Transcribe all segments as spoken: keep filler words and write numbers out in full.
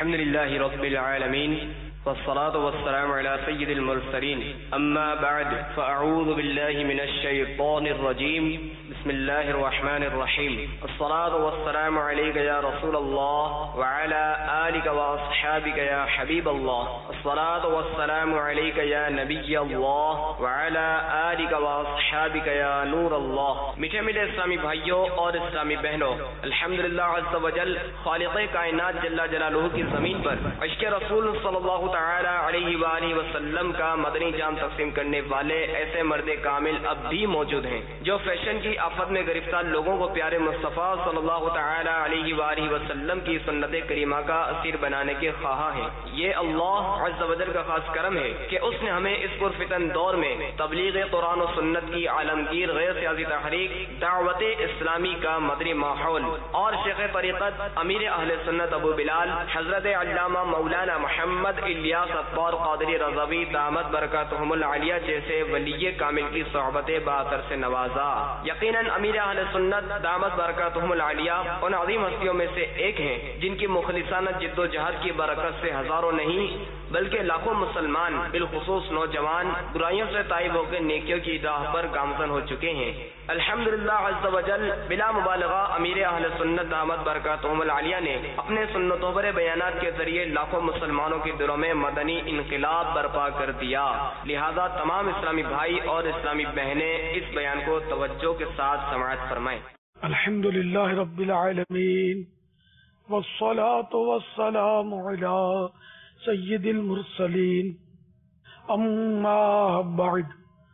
الحمد لله رب العالمين والصلاة والسلام على سيد المرسلين أما بعد فأعوذ بالله من الشيطان الرجيم بسم الله الرحمن الرحيم الصلاة والسلام عليك يا رسول الله وعلى آلك وأصحابك يا حبيب الله الصلاة والسلام عليك يا نبي الله وعلى آلك وأصحابك يا نور الله. میٹھے میٹھے اسلامی بھائیوں اور اسلامی بہنوں، الحمدللہ عز وجل خالق کائنات جل جلالہ کی زمین پر عشق رسول صلی اللہ تعالی علیہ وآلہ وسلم کا مدنی جام تقسیم کرنے والے ایسے مرد کامل اب بھی موجود ہیں جو فیشن کی آفت میں گرفتار لوگوں کو پیارے مصطفیٰ صلی اللہ تعالی علیہ وآلہ وسلم کی سنت کریمہ کا اسیر بنانے کے خواہاں ہیں. یہ اللہ عز وجل کا خاص کرم ہے کہ اس نے ہمیں اس پرفتن دور میں تبلیغ قرآن و سنت کی عالمگیر غیر سیاسی تحریک دعوت اسلامی کا مدنی ماحول اور شیخ طریقت امیر اہل سنت ابو بلال حضرت علامہ مولانا محمد الیاس اطوار قادری رضوی دامت برکاتہم العالیہ جیسے ولی کامل کی صحبت باطر سے نوازا. یقیناً امیر اہل سنت دامت برکاتہم العالیہ ان عظیم ہستیوں میں سے ایک ہیں جن کی مخلصانہ جد و جہد کی برکت سے ہزاروں نہیں بلکہ لاکھوں مسلمان بالخصوص نوجوان برائیوں سے تائب ہو کے نیکیوں کی راہ پر گامزن ہو چکے ہیں. الحمدللہ عز وجل بلا مبالغہ امیر اہل سنت دامت برکاتہم العالیہ نے اپنے سنتوں پر بیانات کے ذریعے لاکھوں مسلمانوں کے دلوں میں مدنی انقلاب برپا کر دیا. لہذا تمام اسلامی بھائی اور اسلامی بہنیں اس بیان کو توجہ کے ساتھ سماعت فرمائیں. الحمدللہ رب العالمین والصلاة والسلام علی سید المرسلین اما بعد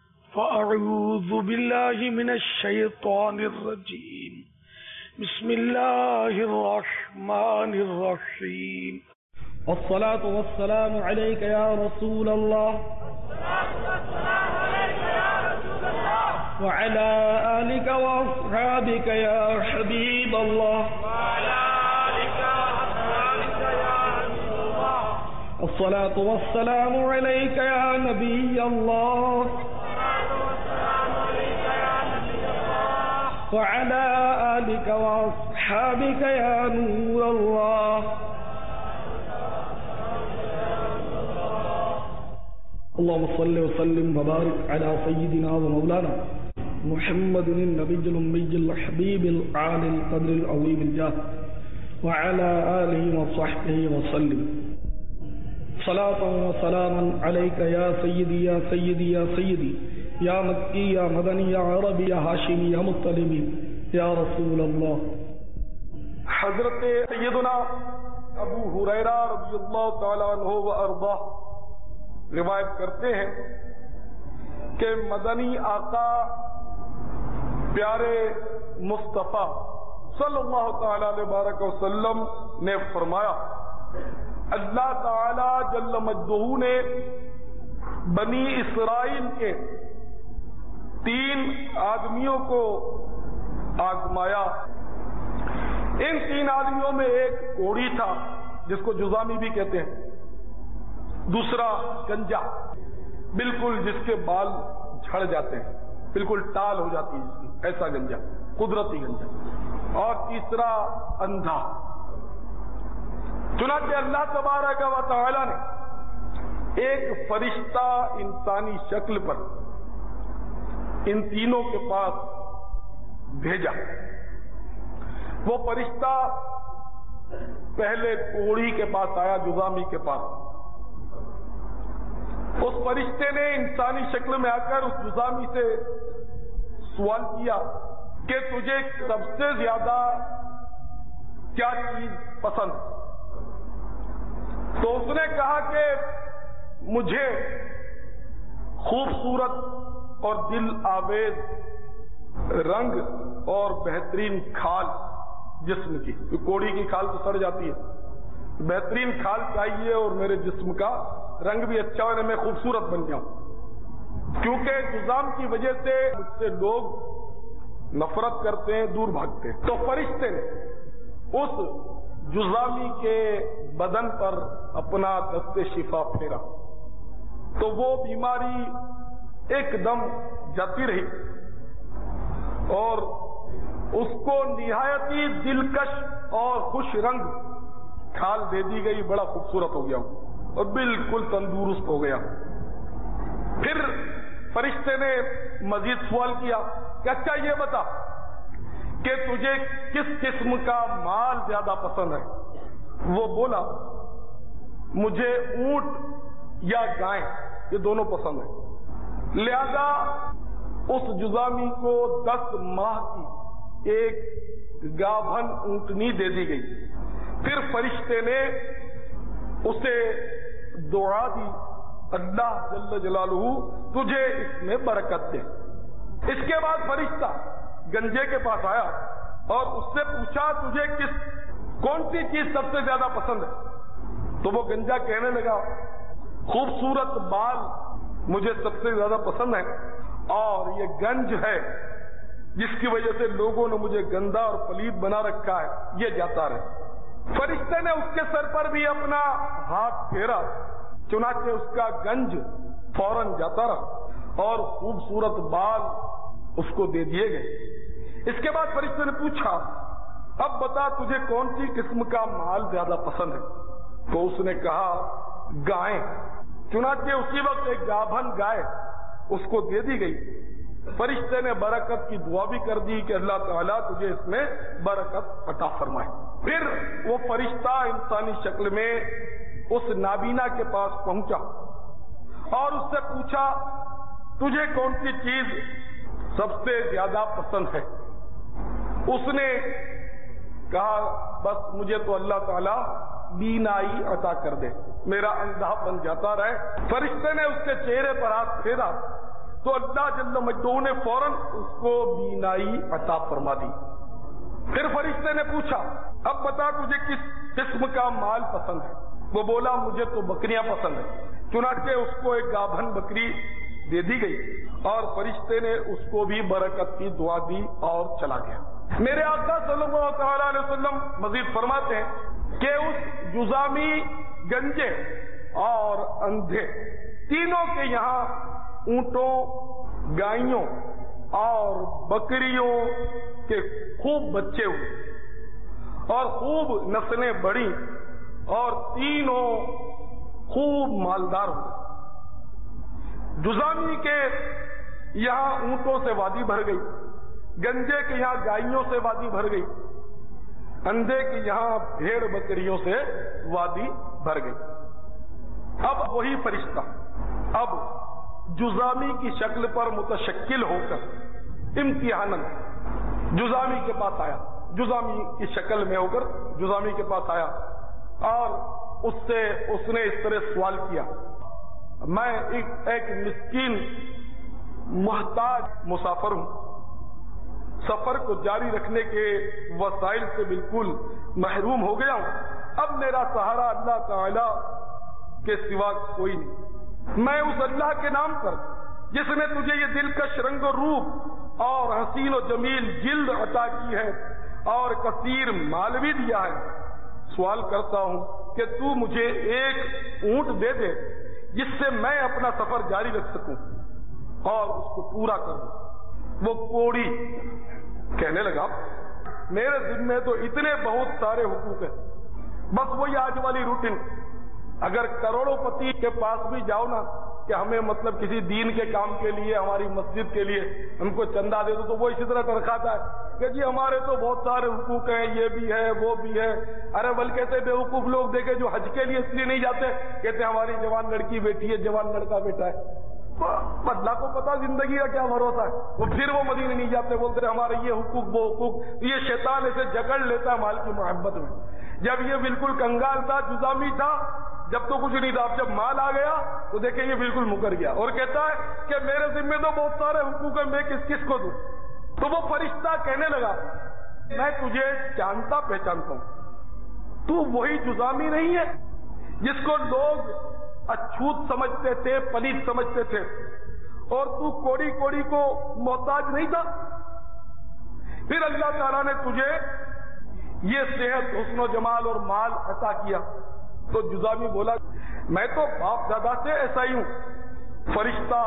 فاعوذ باللہ من الشیطان الرجیم بسم اللہ الرحمن الرحیم والصلاة والسلام عليك يا رسول الله وعلى آلك وأصحابك يا حبيب الله الصلاة والسلام عليك يا نبي الله وعلى آلك وأصحابك يا نور الله. اللهم صل وسلم وبارك على سيدنا ومولانا محمد النبي الأمي الحبيب العالي القدر العظيم الجاه وعلى آله وصحبه وسلم. صلاة وسلاما عليك يا سيدي يا سيدي يا سيدي يا مكي يا مدني يا عربي يا هاشمي يا مطلبي يا رسول الله. حضرت سیدنا ابو ہریرہ رضی اللہ تعالیٰ عنہ و ارضاہ روایت کرتے ہیں کہ مدنی آقا پیارے مصطفیٰ صلی اللہ تعالی علیہ وبارک وسلم نے فرمایا اللہ تعالی جل مجدہ نے بنی اسرائیل کے تین آدمیوں کو آزمایا. ان تین آدمیوں میں ایک کوڑی تھا جس کو جزامی بھی کہتے ہیں، دوسرا گنجا بالکل جس کے بال جھڑ جاتے ہیں، بالکل ٹال ہو جاتی ہے جس کی، ایسا گنجا قدرتی گنجا، اور تیسرا اندھا. چنانچہ اللہ تبارک و تعالی نے ایک فرشتہ انسانی شکل پر ان تینوں کے پاس بھیجا. وہ فرشتہ پہلے کوڑی کے پاس آیا، جزامی کے پاس. اس فرشتے نے انسانی شکل میں آ کر اس جزامی سے سوال کیا کہ تجھے سب سے زیادہ کیا چیز پسند؟ تو اس نے کہا کہ مجھے خوبصورت اور دل آویز رنگ اور بہترین کھال جسم کی، کوڑی کی کھال تو سڑ جاتی ہے، بہترین کھال چاہیے اور میرے جسم کا رنگ بھی اچھا ہونے میں خوبصورت بن جاؤں، کیونکہ جزام کی وجہ سے مجھ سے لوگ نفرت کرتے ہیں، دور بھاگتے ہیں. تو فرشتے نے اس جزامی کے بدن پر اپنا دست شفا پھیرا تو وہ بیماری ایک دم جاتی رہی اور اس کو نہایت ہی دلکش اور خوش رنگ کھال دے دی گئی، بڑا خوبصورت ہو گیا ہوں اور بالکل تندرست ہو گیا۔ پھر فرشتے نے مزید سوال کیا کہ اچھا یہ بتا کہ تجھے کس قسم کا مال زیادہ پسند ہے؟ وہ بولا مجھے اونٹ یا گائے یہ دونوں پسند ہیں۔ لہذا اس جذامی کو دس ماہ کی ایک گابھن اونٹنی دے دی گئی۔ پھر فرشتے نے اسے دعا دی، اللہ جل جلالہ تجھے اس میں برکت دے۔ اس کے بعد فرشتہ گنجے کے پاس آیا اور اس سے پوچھا تجھے کس کون سی چیز سب سے زیادہ پسند ہے؟ تو وہ گنجا کہنے لگا خوبصورت بال مجھے سب سے زیادہ پسند ہے، اور یہ گنج ہے جس کی وجہ سے لوگوں نے مجھے گندا اور پلید بنا رکھا ہے، یہ جاتا رہے۔ فرشتے نے اس کے سر پر بھی اپنا ہاتھ پھیرا، چنانچہ اس کا گنج فوراً جاتا رہا اور خوبصورت بال اس کو دے دیے گئے۔ اس کے بعد فرشتے نے پوچھا اب بتا تجھے کون سی قسم کا مال زیادہ پسند ہے؟ تو اس نے کہا گائیں۔ چنانچہ اسی وقت ایک گابھن گائے اس کو دے دی گئی۔ فرشتے نے برکت کی دعا بھی کر دی کہ اللہ تعالیٰ تجھے اس میں برکت عطا فرمائے۔ پھر وہ فرشتہ انسانی شکل میں اس نابینا کے پاس پہنچا اور اس سے پوچھا تجھے کون سی چیز سب سے زیادہ پسند ہے؟ اس نے کہا بس مجھے تو اللہ تعالیٰ بینائی عطا کر دے، میرا اندھا بن جاتا رہے۔ فرشتے نے اس کے چہرے پر ہاتھ پھیرا تو اللہ جل مجدہ نے فوراً اس کو بینائی عطا فرما دی۔ پھر فرشتے نے پوچھا اب بتا تجھے کس قسم کا مال پسند ہے؟ وہ بولا مجھے تو بکریاں پسند ہیں۔ چنانچہ اس کو ایک گابھن بکری دے دی گئی اور فرشتے نے اس کو بھی برکت کی دعا دی اور چلا گیا۔ میرے آقا صلی اللہ تعالی علیہ وسلم مزید فرماتے ہیں کہ اس جذامی، گنجے اور اندھے تینوں کے یہاں اونٹوں، گائیوں اور بکریوں کے خوب بچے ہوئے اور خوب نسلیں بڑھی اور تینوں خوب مالدار ہوئے۔ جذامی کے یہاں اونٹوں سے وادی بھر گئی، گنجے کے یہاں گائیوں سے وادی بھر گئی، اندھے کے یہاں بھیڑ بکریوں سے وادی بھر گئی۔ اب وہی فرشتہ اب جذامی کی شکل پر متشکل ہو کر امتحاناً جذامی کے پاس آیا، جذامی کی شکل میں ہو کر جذامی کے پاس آیا اور اس سے اس نے اس طرح سوال کیا میں ایک ایک مسکین محتاج مسافر ہوں، سفر کو جاری رکھنے کے وسائل سے بالکل محروم ہو گیا ہوں، اب میرا سہارا اللہ تعالی کے سوا کوئی نہیں۔ میں اس اللہ کے نام پر جس نے تجھے یہ دلکش رنگ و روپ اور حسین و جمیل جلد عطا کی ہے اور کثیر مال بھی دیا ہے، سوال کرتا ہوں کہ تو مجھے ایک اونٹ دے دے جس سے میں اپنا سفر جاری رکھ سکوں اور اس کو پورا کر دوں۔ وہ کوڑی کہنے لگا میرے ذمے تو اتنے بہت سارے حقوق ہیں، بس وہی آج والی روٹین، اگر کروڑوں پتی کے پاس بھی جاؤ نا کہ ہمیں مطلب کسی دین کے کام کے لیے، ہماری مسجد کے لیے ہم کو چندہ دے دو، تو وہ اسی طرح ترخاتا ہے کہ جی ہمارے تو بہت سارے حقوق ہیں، یہ بھی ہے وہ بھی ہے۔ ارے بلکہ کہتے بے وقوف لوگ دیکھے جو حج کے لیے اس لیے نہیں جاتے، کہتے ہماری جوان لڑکی بیٹی ہے، جوان لڑکا بیٹا ہے، اللہ کو پتا زندگی کا کیا بھروسہ ہے، وہ پھر وہ مدینے نہیں جاتے، بولتے ہمارے یہ حقوق وہ حقوق۔ یہ شیطان اسے جکڑ لیتا ہے مال کی محبت میں۔ جب یہ بالکل کنگال تھا، جذامی تھا، جب تو کچھ نہیں تھا، اب جب مال آ گیا تو دیکھیں یہ بالکل مکر گیا اور کہتا ہے کہ میرے ذمہ تو بہت سارے حقوق ہیں، میں کس کس کو دوں؟ تو وہ فرشتہ کہنے لگا میں تجھے جانتا پہچانتا ہوں، تو وہی جذامی نہیں ہے جس کو لوگ اچھوت سمجھتے تھے، پلید سمجھتے تھے، اور تو کوڑی کوڑی کو محتاج نہیں تھا؟ پھر اللہ تعالیٰ نے تجھے یہ صحت، حسن و جمال اور مال عطا کیا۔ تو جذامی بولا میں تو باپ دادا سے ایسا ہی ہوں۔ فرشتہ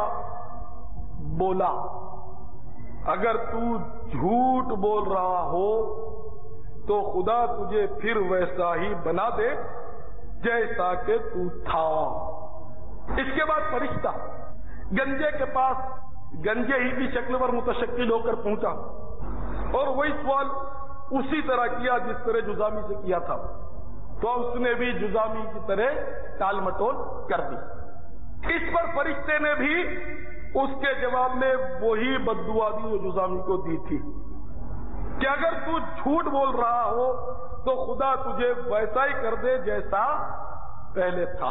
بولا اگر تو جھوٹ بول رہا ہو تو خدا تجھے پھر ویسا ہی بنا دے جیسا کہ تو تھا۔ اس کے بعد فرشتہ گنجے کے پاس گنجے ہی کی شکل پر متشکل ہو کر پہنچا اور وہی سوال اسی طرح کیا جس طرح جزامی سے کیا تھا، تو اس نے بھی جزامی کی طرح ٹال مٹول کر دی۔ اس پر فرشتے نے بھی اس کے جواب میں وہی بددعا دی جو جزامی کو دی تھی کہ اگر تو جھوٹ بول رہا ہو تو خدا تجھے ویسا ہی کر دے جیسا پہلے تھا۔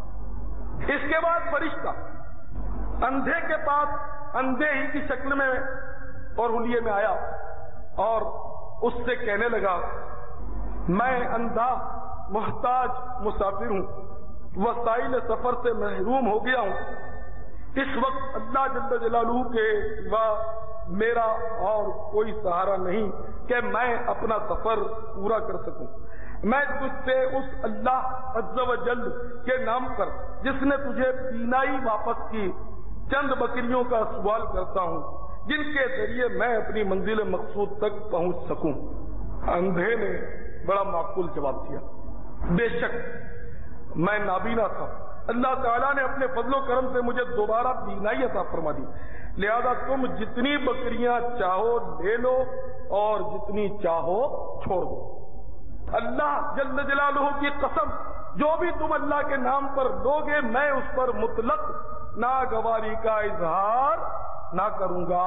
اس کے بعد فرشتہ اندھے کے پاس اندھے ہی کی شکل میں اور حلیے میں آیا اور اس سے کہنے لگا، میں اندھا محتاج مسافر ہوں، وسائل سفر سے محروم ہو گیا ہوں، اس وقت اللہ جل جلالہ کے سوا میرا اور کوئی سہارا نہیں کہ میں اپنا سفر پورا کر سکوں۔ میں تجھ سے اس اللہ عز و جل کے نام پر جس نے تجھے بینائی واپس کی چند بکریوں کا سوال کرتا ہوں جن کے ذریعے میں اپنی منزل مقصود تک پہنچ سکوں۔ اندھے نے بڑا معقول جواب دیا، بے شک میں نابینا تھا، اللہ تعالیٰ نے اپنے فضل و کرم سے مجھے دوبارہ بینائی عطا فرما دی، لہذا تم جتنی بکریاں چاہو لے لو اور جتنی چاہو چھوڑ دو۔ اللہ جل جلالہ کی قسم، جو بھی تم اللہ کے نام پر لوگے میں اس پر مطلق ناگواری کا اظہار نہ کروں گا۔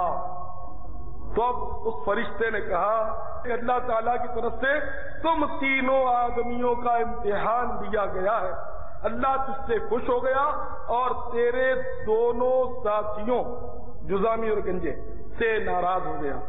تو اب اس فرشتے نے کہا کہ اللہ تعالیٰ کی طرف سے تم تینوں آدمیوں کا امتحان دیا گیا ہے، اللہ تجھ سے خوش ہو گیا اور تیرے دونوں ساتھیوں جزامی اور گنجے سے ناراض ہو گیا۔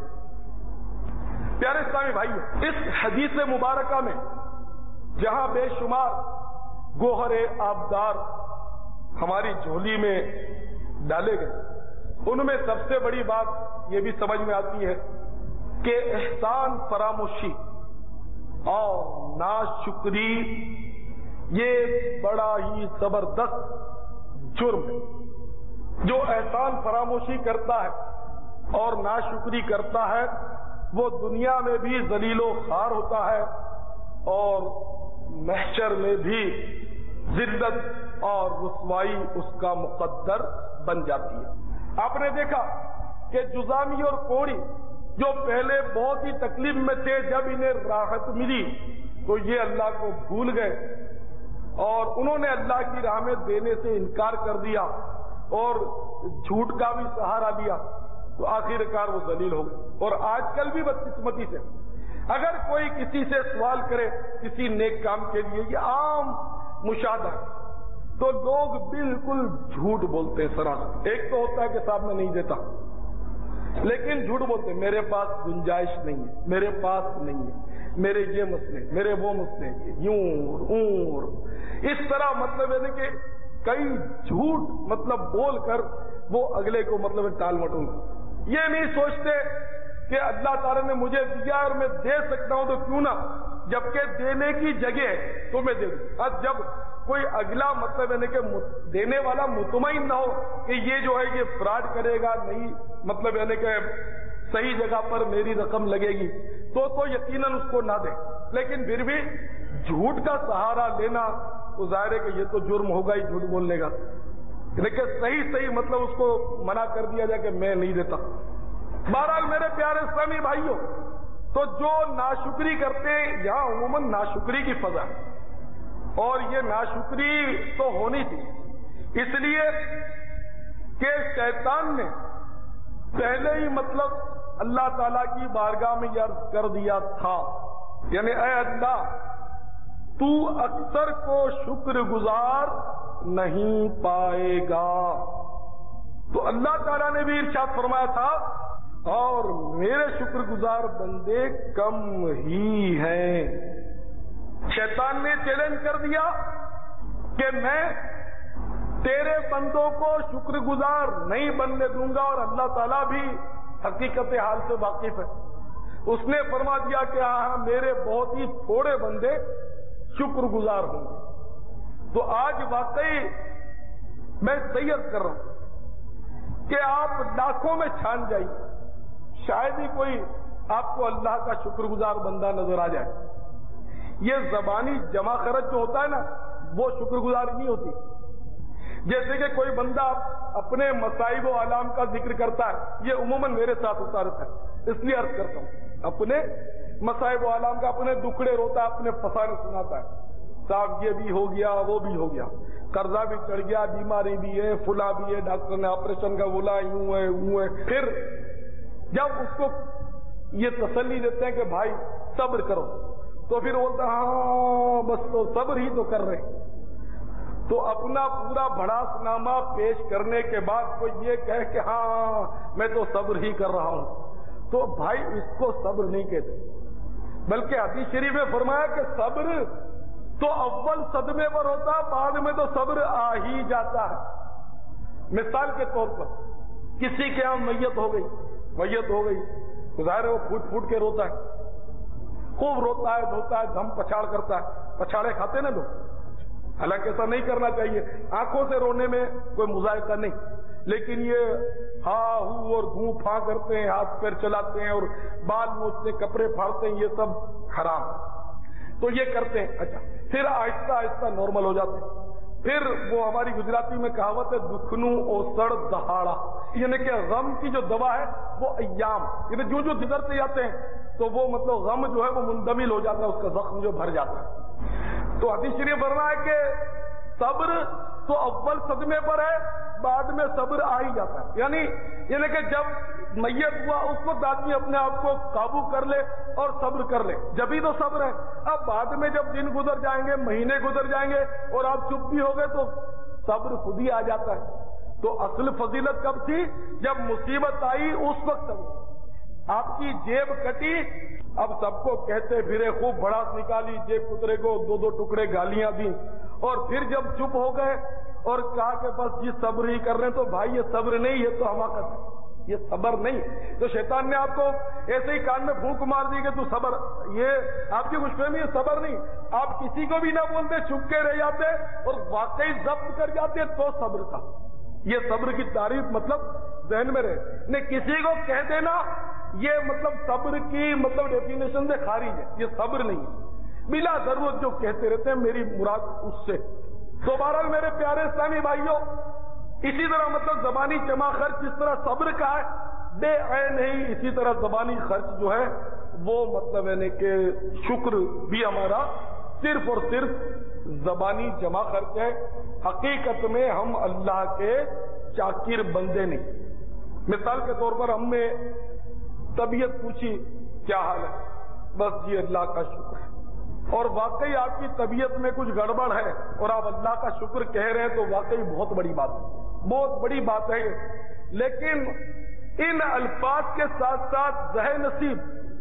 پیارے اسلامی بھائیو، اس حدیث مبارکہ میں جہاں بے شمار گوہر آبدار ہماری جھولی میں ڈالے گئے، ان میں سب سے بڑی بات یہ بھی سمجھ میں آتی ہے کہ احسان فراموشی اور ناشکری یہ بڑا ہی زبردست جرم ہے۔ جو احسان فراموشی کرتا ہے اور ناشکری کرتا ہے وہ دنیا میں بھی ذلیل و خوار ہوتا ہے اور محشر میں بھی ذلت اور رسوائی اس کا مقدر بن جاتی ہے۔ آپ نے دیکھا کہ جزامی اور کوڑی جو پہلے بہت ہی تکلیف میں تھے، جب انہیں راحت ملی تو یہ اللہ کو بھول گئے اور انہوں نے اللہ کی راہ میں دینے سے انکار کر دیا اور جھوٹ کا بھی سہارا لیا، تو آخر کار وہ ذلیل ہو گئے۔ اور آج کل بھی بدقسمتی سے اگر کوئی کسی سے سوال کرے کسی نیک کام کے لیے، یہ عام مشاہدہ ہے، تو لوگ بالکل جھوٹ بولتے ہیں سراسر۔ ایک تو ہوتا ہے کہ صاحب میں نہیں دیتا، لیکن جھوٹ بولتے ہیں میرے پاس گنجائش نہیں ہے، میرے پاس نہیں ہے، میرے یہ مسئلے، میرے وہ مسئلے، یوں اور اس طرح، مطلب ہے کہ کئی جھوٹ مطلب بول کر وہ اگلے کو مطلب ٹال مٹول، یہ نہیں سوچتے کہ اللہ تعالیٰ نے مجھے دیا اور میں دے سکتا ہوں تو کیوں نہ، جبکہ دینے کی جگہ تو میں دے دوں۔ اب جب کوئی اگلا مطلب ہے کہ دینے والا مطمئن نہ ہو کہ یہ جو ہے یہ فراڈ کرے گا، نہیں مطلب ہے کہ صحیح جگہ پر میری رقم لگے گی، تو تو یقیناً اس کو نہ دے، لیکن پھر بھی جھوٹ کا سہارا لینا تو ظاہر ہے کہ یہ تو جرم ہوگا ہی جھوٹ بولنے کا، لیکن صحیح صحیح مطلب اس کو منع کر دیا جائے کہ میں نہیں دیتا۔ بہرحال میرے پیارے اسلامی بھائیوں، تو جو ناشکری کرتے ہیں، یہاں عموماً ناشکری کی فضا ہے اور یہ ناشکری تو ہونی تھی، اس لیے کہ شیطان نے پہلے ہی مطلب اللہ تعالیٰ کی بارگاہ میں یہ عرض کر دیا تھا، یعنی اے اللہ تو اکثر کو شکر گزار نہیں پائے گا۔ تو اللہ تعالیٰ نے بھی ارشاد فرمایا تھا اور میرے شکر گزار بندے کم ہی ہیں۔ شیطان نے چیلنج کر دیا کہ میں تیرے بندوں کو شکر گزار نہیں بننے دوں گا، اور اللہ تعالیٰ بھی حقیقت حال سے واقف ہے۔ اس نے فرما دیا کہ ہاں میرے بہت ہی تھوڑے بندے شکر گزار ہوں گے۔ تو آج واقعی میں سید کر رہا ہوں کہ آپ لاکھوں میں چھان جائیے، شاید ہی کوئی آپ کو اللہ کا شکر گزار بندہ نظر آ جائے. یہ زبانی جمع خرچ جو ہوتا ہے نا وہ شکر گزار نہیں ہوتی. جیسے کہ کوئی بندہ اپنے مصائب و آلام کا ذکر کرتا ہے, یہ عموماً میرے ساتھ ہوتا رہتا ہے, اس لیے عرض کرتا ہوں, اپنے مصائب و آلام کا اپنے دکھڑے روتا ہے, اپنے فسانے سناتا ہے, صاحب یہ بھی ہو گیا وہ بھی ہو گیا, قرضہ بھی چڑھ گیا, بیماری بھی ہے, فلا بھی ہے, ڈاکٹر نے آپریشن کا بولا, یوں ہے یوں ہے. پھر جب اس کو یہ تسلی دیتے ہیں کہ بھائی صبر کرو, تو پھر بولتا ہاں بس تو صبر ہی تو کر رہے. تو اپنا پورا بھڑاس نامہ پیش کرنے کے بعد کوئی یہ کہے کہ ہاں میں تو صبر ہی کر رہا ہوں, تو بھائی اس کو صبر نہیں کہتے, بلکہ حدیث شریف میں فرمایا کہ صبر تو اول صدمے پر ہوتا, بعد میں تو صبر آ ہی جاتا ہے. مثال کے طور پر کسی کے یہاں میت ہو گئی, میت ہو گئی تو ظاہر ہے وہ پھوٹ پھوٹ کے روتا ہے, خوب روتا ہے, دھوتا ہے, دھم پچھاڑ کرتا ہے. پچھاڑے کھاتے نا لوگ, حالانکہ ایسا نہیں کرنا چاہیے, آنکھوں سے رونے میں کوئی مذائقہ نہیں, لیکن یہ ہاں ہو اور گھوں پھاں کرتے ہیں, ہاتھ پیر چلاتے ہیں اور بال نوچتے, کپڑے پھاڑتے ہیں, یہ سب حرام. تو یہ کرتے ہیں. اچھا پھر آہستہ آہستہ نارمل ہو جاتے ہیں. پھر وہ ہماری گجراتی میں کہاوت ہے دکھنو اوسڑ دہاڑا, یعنی کہ غم کی جو دوا ہے وہ ایام, یعنی جو جو گزرتے جاتے ہیں تو وہ مطلب غم جو ہے وہ مندمل ہو جاتا ہے, اس کا زخم جو بھر جاتا ہے. تو حدیث شریف فرمایا ہے کہ صبر تو اول صدمے پر ہے, بعد میں صبر آ ہی جاتا ہے. یعنی یعنی کہ جب میت ہوا اس وقت آدمی اپنے آپ کو قابو کر لے اور صبر کر لے, جبھی تو صبر ہے. اب بعد میں جب دن گزر جائیں گے, مہینے گزر جائیں گے اور آپ چپ بھی ہو گئے تو صبر خود ہی آ جاتا ہے. تو اصل فضیلت کب تھی؟ جب مصیبت آئی اس وقت صبر. آپ کی جیب کٹی, اب سب کو کہتے پھرے, خوب بڑاس نکالی, جیب کترے کو دو دو ٹکڑے گالیاں دی, اور پھر جب چپ ہو گئے اور کہا کہ بس جی صبر ہی کر رہے ہیں, تو بھائی یہ صبر نہیں, یہ تو حماقت ہے, یہ صبر نہیں. تو شیطان نے آپ کو ایسے ہی کان میں پھونک مار دی کہ تو صبر, یہ آپ کی خوشفہمی ہے, صبر نہیں. آپ کسی کو بھی نہ بولتے, چپ کے رہ جاتے اور واقعی ضبط کر جاتے تو صبر تھا. یہ صبر کی تعریف مطلب ذہن میں رہے, نہیں کسی کو کہہ دینا یہ مطلب صبر کی مطلب ڈیفینیشن سے خارج ہے, یہ صبر نہیں ہے. بلا ضرورت جو کہتے رہتے ہیں میری مراد اس سے. تو بہرحال میرے پیارے اسلامی بھائیوں, اسی طرح مطلب زبانی جمع خرچ جس طرح صبر کا ہے بے عین نہیں, اسی طرح زبانی خرچ جو ہے وہ مطلب یعنی کہ شکر بھی ہمارا صرف اور صرف زبانی جمع خرچ ہے. حقیقت میں ہم اللہ کے شاکر بندے نہیں. مثال کے طور پر ہم نے طبیعت پوچھی کیا حال ہے, بس جی اللہ کا شکر ہے, اور واقعی آپ کی طبیعت میں کچھ گڑبڑ ہے اور آپ اللہ کا شکر کہہ رہے ہیں تو واقعی بہت بڑی بات ہے, بہت بڑی بات ہے. لیکن ان الفاظ کے ساتھ ساتھ ذہن نصیب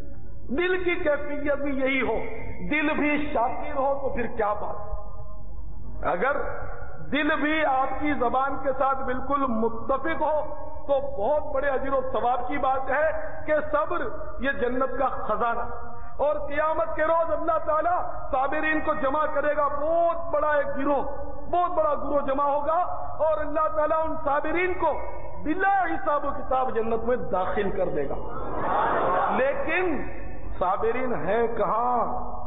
دل کی کیفیت بھی یہی ہو, دل بھی شاکر ہو, تو پھر کیا بات. اگر دل بھی آپ کی زبان کے ساتھ بالکل متفق ہو تو بہت بڑے اجر و ثواب کی بات ہے کہ صبر یہ جنت کا خزانہ, اور قیامت کے روز اللہ تعالیٰ صابرین کو جمع کرے گا, بہت بڑا ایک گروہ, بہت بڑا گروہ جمع ہوگا, اور اللہ تعالیٰ ان صابرین کو بلا حساب و کتاب جنت میں داخل کر دے گا. لیکن صابرین ہیں کہاں,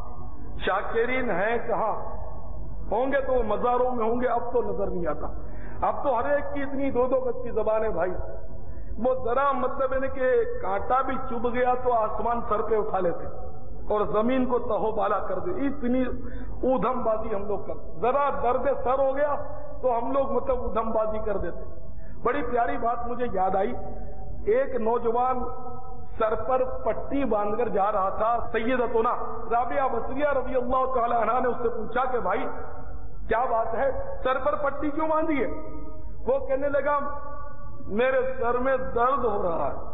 شاکرین ہیں کہاں؟ ہوں گے تو مزاروں میں ہوں گے, اب تو نظر نہیں آتا. اب تو ہر ایک کی اتنی دو دو گز کی زبان ہے بھائی, وہ ذرا مطلب ہے کہ کانٹا بھی چبھ گیا تو آسمان سر پہ اٹھا لیتے اور زمین کو تہو بالا کر دے, اتنی ادھم بازی ہم لوگ کر. ذرا درد سر ہو گیا تو ہم لوگ مطلب ادھم بازی کر دیتے. بڑی پیاری بات مجھے یاد آئی, ایک نوجوان سر پر پٹی باندھ کر جا رہا تھا. سیدتنا رابعہ بصریہ رضی اللہ تعالی عنہا نے اس سے پوچھا کہ بھائی کیا بات ہے, سر پر پٹی کیوں باندھی ہے؟ وہ کہنے لگا میرے سر میں درد ہو رہا ہے.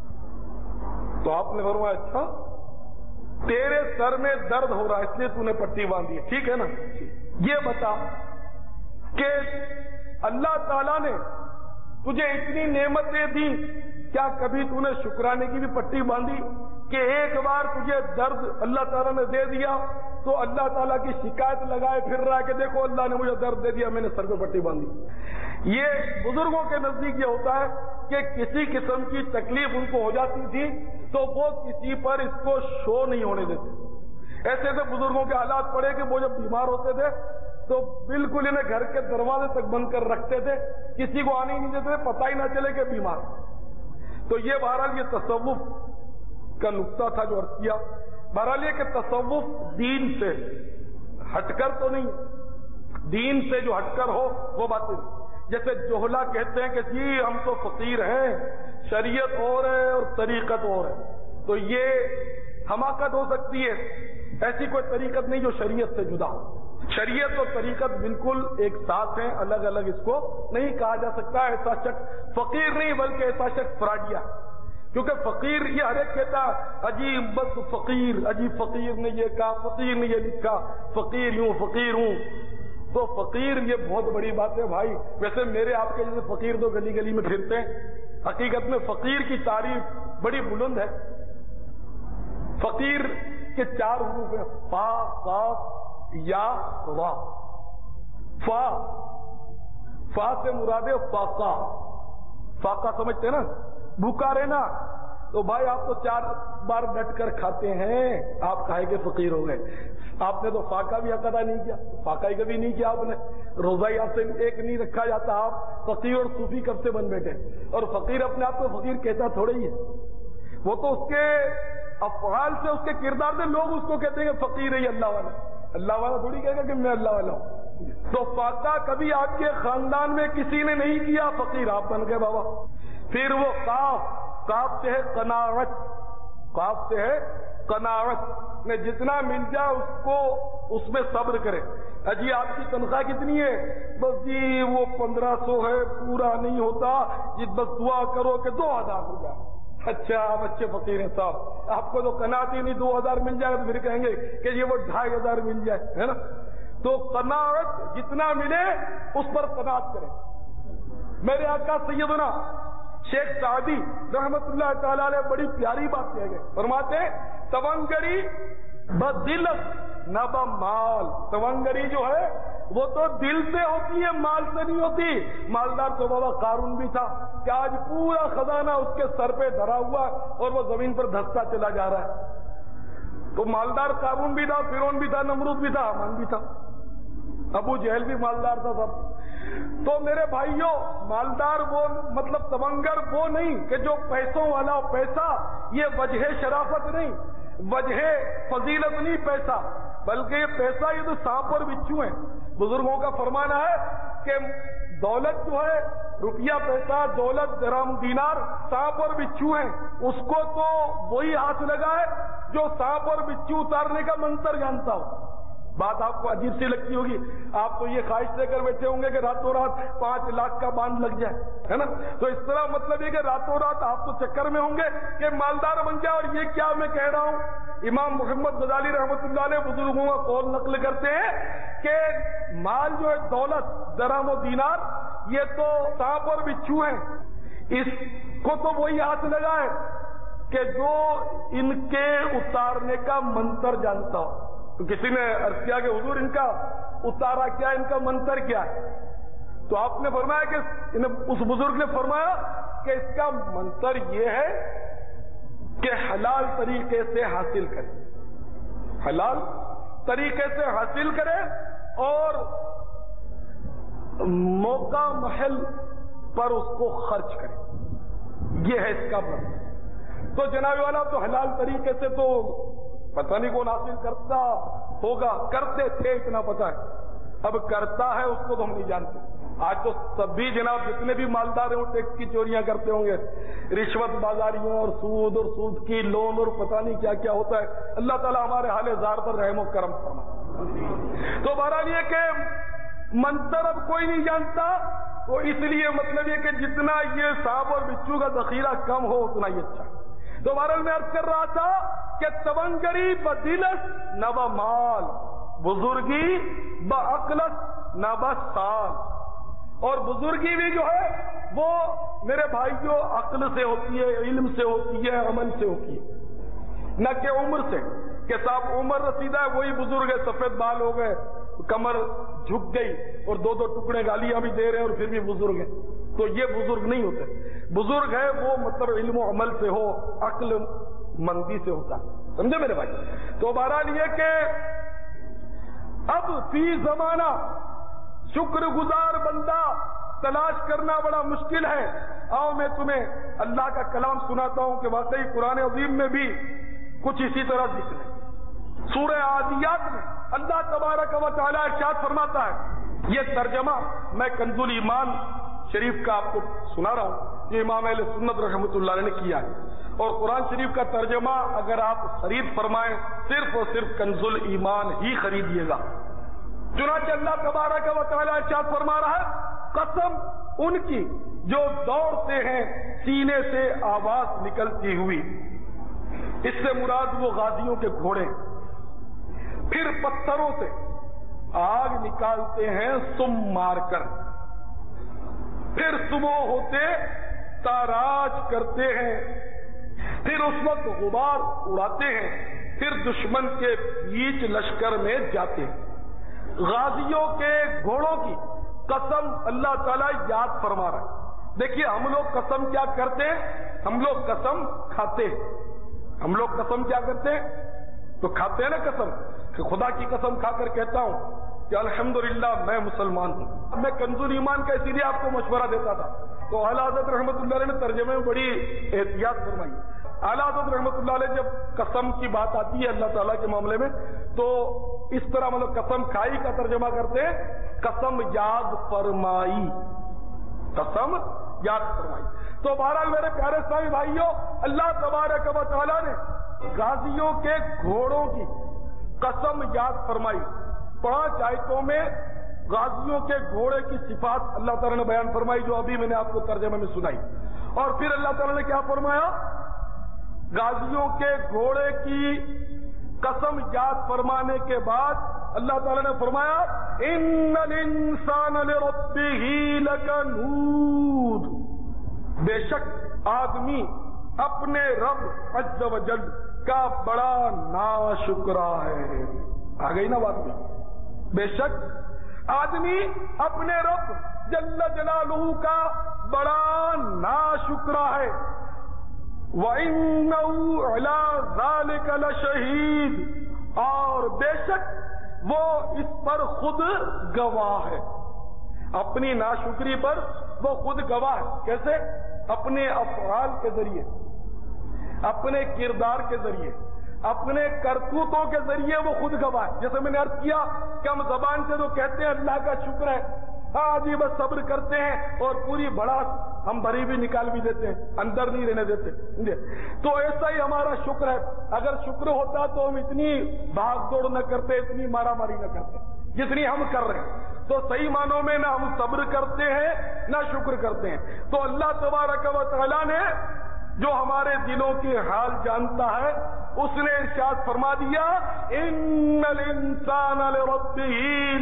تو آپ نے فرمایا اچھا, تیرے سر میں درد ہو رہا ہے اس لیے تو نے پٹی باندھی ہے, ٹھیک ہے نا. یہ بتا کہ اللہ تعالیٰ نے تجھے اتنی نعمتیں دی, کیا کبھی تو نے شکرانے کی بھی پٹی باندھی کہ ایک بار تجھے درد اللہ تعالیٰ نے دے دیا تو اللہ تعالیٰ کی شکایت لگائے پھر رہا ہے کہ دیکھو اللہ نے مجھے درد دے دیا، میں نے سر پہ پٹی باندھی۔ یہ بزرگوں کے نزدیک یہ ہوتا ہے کہ کسی قسم کی تکلیف ان کو ہو جاتی تھی تو وہ کسی پر اس کو شو نہیں ہونے دیتے۔ ایسے ایسے بزرگوں کے حالات پڑے کہ وہ جب بیمار ہوتے تھے تو بالکل انہیں گھر کے دروازے تک بند کر رکھتے تھے، کسی کو آنے ہی نہیں دیتے، پتہ ہی نہ چلے کہ بیمار۔ تو یہ بہرحال یہ تصوف کا نقطہ تھا جو عرض کیا۔ بہرحال یہ کہ تصوف دین سے ہٹ کر تو نہیں، دین سے جو ہٹ کر ہو وہ بات نہیں۔ جیسے جوہلا کہتے ہیں کہ جی ہم تو فقیر ہیں، شریعت اور ہے اور طریقت اور ہے، تو یہ حماقت ہو سکتی ہے۔ ایسی کوئی طریقت نہیں جو شریعت سے جدا ہو۔ شریعت اور طریقت بالکل ایک ساتھ ہیں، الگ الگ اس کو نہیں کہا جا سکتا۔ ایسا شخص فقیر نہیں بلکہ ایسا شخص فراڈیا، کیونکہ فقیر یہ ہر ایک کہتا عجیب بس فقیر، عجیب فقیر نے یہ کہا، فقیر نے یہ لکھا، فقیر ہوں فقیر ہوں۔ تو فقیر یہ بہت بڑی بات ہے بھائی۔ ویسے میرے آپ کے جیسے فقیر تو گلی گلی میں پھرتے ہیں، حقیقت میں فقیر کی تعریف بڑی بلند ہے۔ فقیر کے چار حروف ہیں، فا قاف یا را۔ فا فا سے مراد ہے فاقہ، فاقہ سمجھتے ہیں نا، بھوکا رہنا۔ تو بھائی آپ تو چار بار ڈٹ کر کھاتے ہیں، آپ کہے کہ فقیر ہو گئے۔ آپ نے تو فاقہ بھی حق ادا نہیں کیا، فاقہ ہی کبھی نہیں کیا آپ نے، روزہ ہی آپ سے ایک نہیں رکھا جاتا، آپ فقیر اور صوفی کب سے بن بیٹھے؟ اور فقیر اپنے آپ کو فقیر کہتا تھوڑے ہی ہے، وہ تو اس کے افعال سے، اس کے کردار سے لوگ اس کو کہتے ہیں کہ فقیر ہے، اللہ والا۔ اللہ والا تھوڑی کہے گا کہ میں اللہ والا ہوں۔ تو فاقہ کبھی آپ کے خاندان میں کسی نے نہیں کیا، فقیر آپ بن گئے بابا۔ پھر وہ قاف، قاف سے ہے قناعت، قاف سے ہے قناعت، میں جتنا مل جائے اس کو اس میں صبر کرے۔ اجی آپ کی تنخواہ کتنی ہے؟ بس جی وہ پندرہ سو ہے، پورا نہیں ہوتا جی، بس دعا کرو کہ دو ہزار ہو جائے۔ اچھا آپ اچھے فقیر ہیں صاحب، آپ کو تو قناعت ہی نہیں، دو ہزار مل جائے تو پھر کہیں گے کہ یہ وہ ڈھائی ہزار مل جائے، ہے نا۔ تو قناعت جتنا ملے اس پر قناعت کریں۔ میرے آقا سیدنا شیخ سعدی رحمت اللہ تعالی علیہ بڑی پیاری بات کہہ گئے، فرماتے ہیں تونگری بدلت نہ بمال۔ تونگری جو ہے وہ تو دل سے ہوتی ہے، مال سے نہیں ہوتی۔ مالدار تو بابا قارون بھی تھا کہ آج پورا خزانہ اس کے سر پہ دھرا ہوا اور وہ زمین پر دھستا چلا جا رہا ہے۔ تو مالدار قارون بھی تھا، فرعون بھی تھا، نمرود بھی تھا، حامان بھی تھا، ابو جہل بھی مالدار تھا سب۔ تو میرے بھائیوں، مالدار وہ مطلب تونگر وہ نہیں کہ جو پیسوں والا ہو۔ پیسہ یہ وجہ شرافت نہیں، وجہ فضیلت نہیں پیسہ، بلکہ یہ پیسہ یہ تو سانپ اور بچھو ہیں۔ بزرگوں کا فرمانا ہے کہ دولت جو ہے، روپیہ پیسہ، دولت درہم دینار سانپ اور بچھو ہیں، اس کو تو وہی ہاتھ لگائے جو سانپ اور بچھو اتارنے کا منتر جانتا ہو۔ بات آپ کو عجیب سی لگتی ہوگی، آپ تو یہ خواہش لے کر بیٹھے ہوں گے کہ راتوں رات پانچ لاکھ کا باندھ لگ جائے، ہے نا۔ تو اس طرح مطلب یہ کہ راتوں رات آپ تو چکر میں ہوں گے کہ مالدار بن جائے۔ اور یہ کیا میں کہہ رہا ہوں، امام محمد غزالی رحمۃ اللہ علیہ بزرگوں کا قول نقل کرتے ہیں کہ مال جو ہے، دولت درہم و دینار، یہ تو سانپ اور بچھو ہیں، اس کو تو وہی ہاتھ لگائے کہ جو ان کے اتارنے کا منتر جانتا ہو۔ تو کسی نے عرض کیا کہ حضور ان کا اتارا کیا، ان کا منتر کیا ہے؟ تو آپ نے فرمایا کہ اس بزرگ نے فرمایا کہ اس کا منتر یہ ہے کہ حلال طریقے سے حاصل کرے، حلال طریقے سے حاصل کرے اور موقع محل پر اس کو خرچ کرے، یہ ہے اس کا منتر۔ تو جناب والا تو حلال طریقے سے تو پتہ نہیں کون حاصل کرتا ہوگا، کرتے تھے اتنا پتہ ہے، اب کرتا ہے اس کو تو ہم نہیں جانتے۔ آج تو سبھی جناب جتنے بھی مالدار ہیں وہ ٹیکس کی چوریاں کرتے ہوں گے، رشوت بازاریوں اور سود اور سود کی لون اور پتہ نہیں کیا کیا ہوتا ہے۔ اللہ تعالیٰ ہمارے حال زار پر رحم و کرم فرمائے۔ تو بہرحال یہ کہ منتر اب کوئی نہیں جانتا، تو اس لیے مطلب یہ کہ جتنا یہ سانپ اور بچھو کا ذخیرہ کم ہو اتنا ہی اچھا۔ تو بہرحال میں عرض کر رہا تھا کہ تونگری بدلت نہ بمال، بزرگی بعقلت نہ بسال۔ اور بزرگی بھی جو ہے وہ میرے بھائیوں عقل سے ہوتی ہے، علم سے ہوتی ہے، عمل سے ہوتی ہے، نہ کہ عمر سے۔ کہ صاحب عمر رسیدہ ہے وہی بزرگ ہے، سفید بال ہو گئے، کمر جھک گئی اور دو دو ٹکڑے گالیاں بھی دے رہے ہیں اور پھر بھی بزرگ ہیں، تو یہ بزرگ نہیں ہوتے۔ بزرگ ہے وہ مطلب علم و عمل سے ہو، عقل مندی سے ہوتا ہے، سمجھے میرے بھائی؟ تو بہرحال یہ کہ اب فی زمانہ شکر گزار بندہ تلاش کرنا بڑا مشکل ہے۔ آؤ میں تمہیں اللہ کا کلام سناتا ہوں کہ واقعی قرآن عظیم میں بھی کچھ اسی طرح ذکر ہے۔ سورہ عادیات میں اللہ تبارک و تعالی ارشاد فرماتا ہے، یہ ترجمہ میں کنز الایمان شریف کا آپ کو سنا رہا ہوں، یہ امام اہل سنت رحمۃ اللہ علیہ نے کیا ہے، اور قرآن شریف کا ترجمہ اگر آپ خرید فرمائیں صرف اور صرف کنز الایمان ہی خریدیے گا۔ چنانچہ اللہ تبارک و تعالی ارشاد فرما رہا ہے، قسم ان کی جو دوڑتے ہیں سینے سے آواز نکلتی ہوئی، اس سے مراد وہ غازیوں کے گھوڑے، پھر پتھروں سے آگ نکالتے ہیں سم مار کر، پھر صبح ہوتے تاراج کرتے ہیں، پھر اس وقت غبار اڑاتے ہیں، پھر دشمن کے بیچ لشکر میں جاتے ہیں۔ غازیوں کے گھوڑوں کی قسم اللہ تعالیٰ یاد فرما رہا ہے۔ دیکھیے ہم لوگ قسم کیا کرتے ہیں، ہم لوگ قسم کھاتے ہیں، ہم لوگ قسم کیا کرتے ہیں تو کھاتے ہیں نا قسم، کہ خدا کی قسم کھا کر کہتا ہوں کہ الحمدللہ میں مسلمان ہوں۔ میں کنز الایمان کا اسی لیے آپ کو مشورہ دیتا تھا، تو اعلیٰ حضرت رحمۃ اللہ علیہ نے ترجمے میں بڑی احتیاط فرمائی۔ اعلیٰ حضرت رحمۃ اللہ علیہ جب قسم کی بات آتی ہے اللہ تعالیٰ کے معاملے میں تو اس طرح مطلب قسم کھائی کا ترجمہ کرتے ہیں قسم یاد فرمائی، قسم یاد فرمائی۔ تو بہرحال میرے پیارے اسلامی بھائیوں، اللہ تبارک و تعالیٰ نے غازیوں کے گھوڑوں کی قسم یاد فرمائی۔ پانچ آیتوں میں غازیوں کے گھوڑے کی صفات اللہ تعالیٰ نے بیان فرمائی، جو ابھی میں نے آپ کو ترجمے میں سنائی، اور پھر اللہ تعالیٰ نے کیا فرمایا، غازیوں کے گھوڑے کی قسم یاد فرمانے کے بعد اللہ تعالیٰ نے فرمایا ان الانسان لربہ لکنود، بے شک آدمی اپنے رب عز و جل کا بڑا ناشکرا ہے۔ آ گئی نا بات میں، بے شک آدمی اپنے رب جل جلالہ کا بڑا ناشکرا ہے۔ وَإِنَّهُ عَلَى ذَلِكَ لَشَهِيدٌ، اور بے شک وہ اس پر خود گواہ ہے، اپنی ناشکری پر وہ خود گواہ ہے۔ کیسے؟ اپنے افعال کے ذریعے، اپنے کردار کے ذریعے، اپنے کرتوتوں کے ذریعے وہ خود گواہ ہے۔ جیسے میں نے عرض کیا کہ ہم زبان سے تو کہتے ہیں اللہ کا شکر ہے، ہاں جی بس صبر کرتے ہیں اور پوری بڑا ہم بھری بھی نکال بھی دیتے ہیں، اندر نہیں رہنے دیتے، تو ایسا ہی ہمارا شکر ہے۔ اگر شکر ہوتا تو ہم اتنی بھاگ دوڑ نہ کرتے، اتنی مارا ماری نہ کرتے جتنی ہم کر رہے ہیں۔ تو صحیح معنوں میں نہ ہم صبر کرتے ہیں نہ شکر کرتے ہیں۔ تو اللہ تبارک و تعالیٰ نے جو ہمارے دلوں کے حال جانتا ہے، اس نے ارشاد فرما دیا ان الانسان لربہ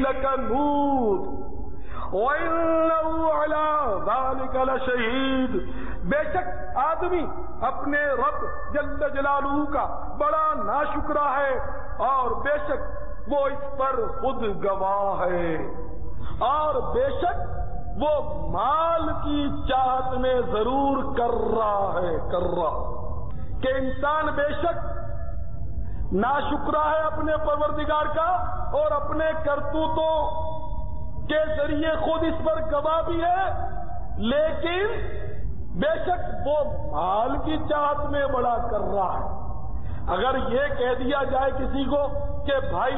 لکنود وَإِنَّهُ عَلَى ذَلِكَ لَشَهِيدٌ، بے شک آدمی اپنے رب جل جلالہ کا بڑا ناشکرا ہے اور بے شک وہ اس پر خود گواہ ہے، اور بے شک وہ مال کی چاہت میں ضرور کر رہا ہے کر رہا کہ انسان بے شک ناشکرا ہے اپنے پروردگار کا اور اپنے کرتوتوں کے ذریعے خود اس پر گواہ بھی ہے، لیکن بے شک وہ مال کی چاہت میں بڑا کر رہا ہے۔ اگر یہ کہہ دیا جائے کسی کو کہ بھائی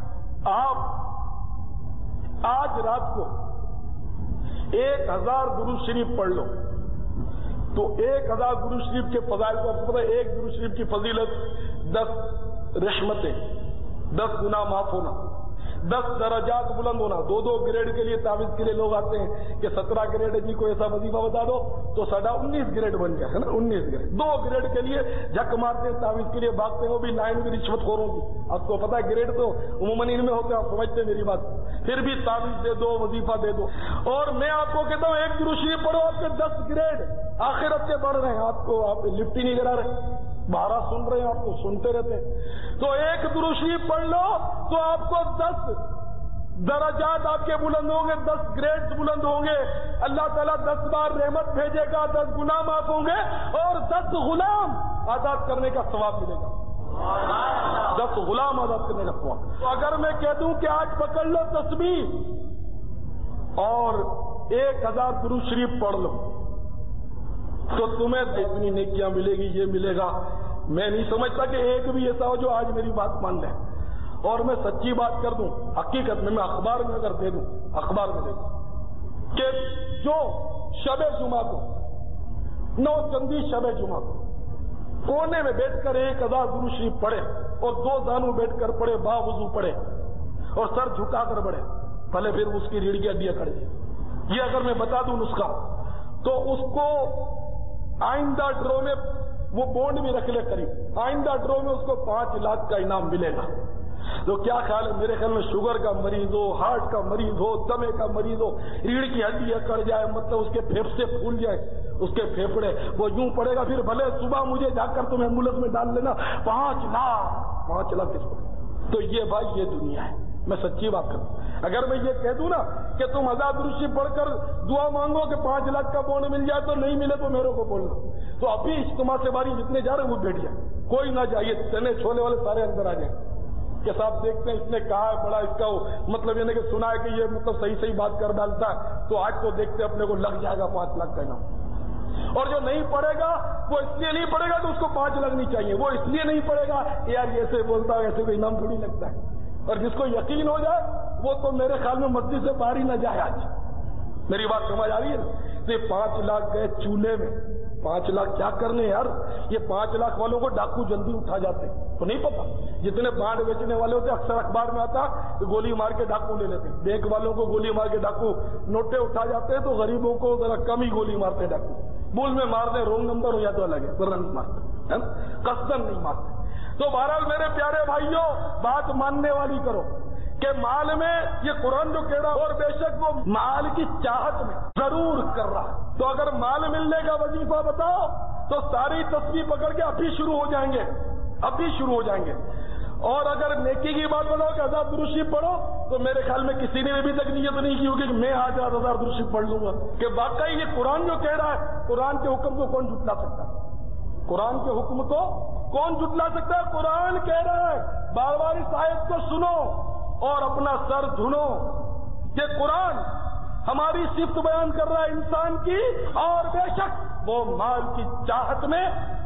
آپ آج رات کو ایک ہزار درود شریف پڑھ لو، تو ایک ہزار درود شریف کے فضائل کو آپ کو پتا ہے، ایک درود شریف کی فضیلت دس رحمتیں، دس گناہ معاف ہونا، دس درجات بلند ہونا۔ دو دو گریڈ کے لیے تعویذ کے لیے لوگ آتے ہیں کہ سترہ گریڈ ہے جی کو ایسا وظیفہ بتا دو تو ساڑھا انیس گریڈ بن گیا ہے نا، انیس گریڈ۔ دو گریڈ کے لیے جھک مارتے ہیں، تعویذ کے لیے بھاگتے ہیں، وہ بھی لائن بھی رشوت خوروں کی۔ آپ کو پتا ہے گریڈ تو عموماً ان میں ہوتے ہیں، آپ سمجھتے ہیں میری بات، پھر بھی تعویذ دے دو، وظیفہ دے دو۔ اور میں آپ کو کہتا ہوں ایک درود شریف پڑھو، آپ کے دس گریڈ آخرت کے بڑھ رہے ہیں، آپ کو آپ لفٹ ہی نہیں کرا رہے۔ بارہ سن رہے ہیں آپ کو سنتے رہتے ہیں. تو ایک درود شریف پڑھ لو تو آپ کو دس درجات آپ کے بلند ہوں گے, دس گریڈز بلند ہوں گے. اللہ تعالیٰ دس بار رحمت بھیجے گا, دس گناہ معاف ہوں گے اور دس غلام آزاد کرنے کا ثواب ملے گا. دس غلام آزاد کرنے کا ثواب. تو اگر میں کہہ دوں کہ آج پکڑ لو تسبیح اور ایک ہزار درود شریف پڑھ لو تو تمہیں اتنی نیکیاں ملے گی, یہ ملے گا. میں نہیں سمجھتا کہ ایک بھی ایسا ہو جو آج میری بات مان لے. اور میں سچی بات کر دوں, حقیقت میں میں اخبار میں اگر دے دوں, اخبار میں دے دوں کہ جو شب جمعہ کو, نو چندی شب جمعہ کو کونے میں بیٹھ کر ایک ہزار درود شریف پڑھے اور دو دانوں بیٹھ کر پڑھے, با وضو پڑھے اور سر جھکا کر پڑھے, پہلے پھر اس کی ریڑھ کی ہڈیاں کٹ جائیں. یہ اگر میں بتا دوں نسخہ تو اس کو آئندہ ڈرو میں وہ بونڈ بھی رکھ لے قریب, آئندہ ڈرو میں اس کو پانچ لاکھ کا انعام ملے گا. تو کیا خیال ہے, میرے خیال میں شوگر کا مریض ہو, ہارٹ کا مریض ہو, دمے کا مریض ہو, ریڑھ کی ہڈی اکڑ جائے, مطلب اس کے پھیپھڑے پھول جائے, اس کے پھیپھڑے وہ یوں پڑے گا, پھر بھلے صبح مجھے جا کر تم ایمبولینس میں ڈال لینا, پانچ لاکھ پانچ لاکھ کس کو. تو یہ بھائی یہ دنیا ہے. میں سچی بات کروں, اگر میں یہ کہہ دوں نا کہ تم ہزار درود شریف پڑھ کر دعا مانگو کہ پانچ لاکھ کا بونڈ مل جائے, تو نہیں ملے تو میرے کو بولنا. تو ابھی اجتماع سے باری جتنے جا رہے ہیں وہ بیٹھ جائے, کوئی نہ جائے, چنے چھولے والے سارے اندر آ جائیں کہ صاحب دیکھتے ہیں اس نے کہا ہے بڑا, اس کا مطلب یہ نہیں کہ سنا ہے کہ یہ مطلب صحیح صحیح بات کر ڈالتا ہے, تو آج تو دیکھتے اپنے کو لگ جائے گا پانچ لاکھ کا انعام. اور جو نہیں پڑے گا وہ اس لیے نہیں پڑے گا کہ اس کو پانچ لگنی چاہیے, وہ اس لیے نہیں پڑے گا یار ایسے بولتا ہے, ایسے کوئی انعام تھوڑی لگتا ہے. اور جس کو یقین ہو جائے وہ تو میرے خیال میں مسجد سے باہر ہی نہ جائے. آج میری بات سمجھ آ رہی ہے نا. یہ پانچ لاکھ گئے چولہے میں, پانچ لاکھ کیا کرنے یار, یہ پانچ لاکھ والوں کو ڈاکو جلدی اٹھا جاتے تو نہیں پتا. جتنے بانڈ بیچنے والے ہوتے اکثر اخبار میں آتا کہ گولی مار کے ڈاکو لے لیتے, بینک والوں کو گولی مار کے ڈاکو نوٹیں اٹھا جاتے ہیں, تو غریبوں کو ذرا کم ہی گولی مارتے ہیں ڈاکو. بول میں مار دیں, رونگ نمبر ہو یا تو الگ ہے, ورنہ نہیں مارتے, ہے نا, قصدن نہیں مارتے. تو بہرحال میرے پیارے بھائیوں, بات ماننے والی کرو کہ مال میں یہ قرآن جو کہہ رہا, اور بے شک وہ مال کی چاہت میں ضرور کر رہا. تو اگر مال ملنے کا وظیفہ بتاؤ تو ساری تسبیح پکڑ کے ابھی شروع ہو جائیں گے, ابھی شروع ہو جائیں گے. اور اگر نیکی کی بات بتاؤ کہ ہزار درود شریف پڑھو, تو میرے خیال میں کسی نے ابھی تک نیت نہیں کی ہوگی کہ میں آج ہزار درود شریف پڑھ لوں گا. کہ واقعی یہ قرآن جو کہہ رہا ہے, قرآن کے حکم کو کون جھٹلا سکتا ہے, قرآن کے حکم کو کون جھٹلا سکتا ہے. قرآن کہہ رہا ہے, بار بار اس آیت کو سنو اور اپنا سر دھنو کہ قرآن ہماری صفت بیان کر رہا ہے انسان کی, اور بے شک وہ مال کی چاہت میں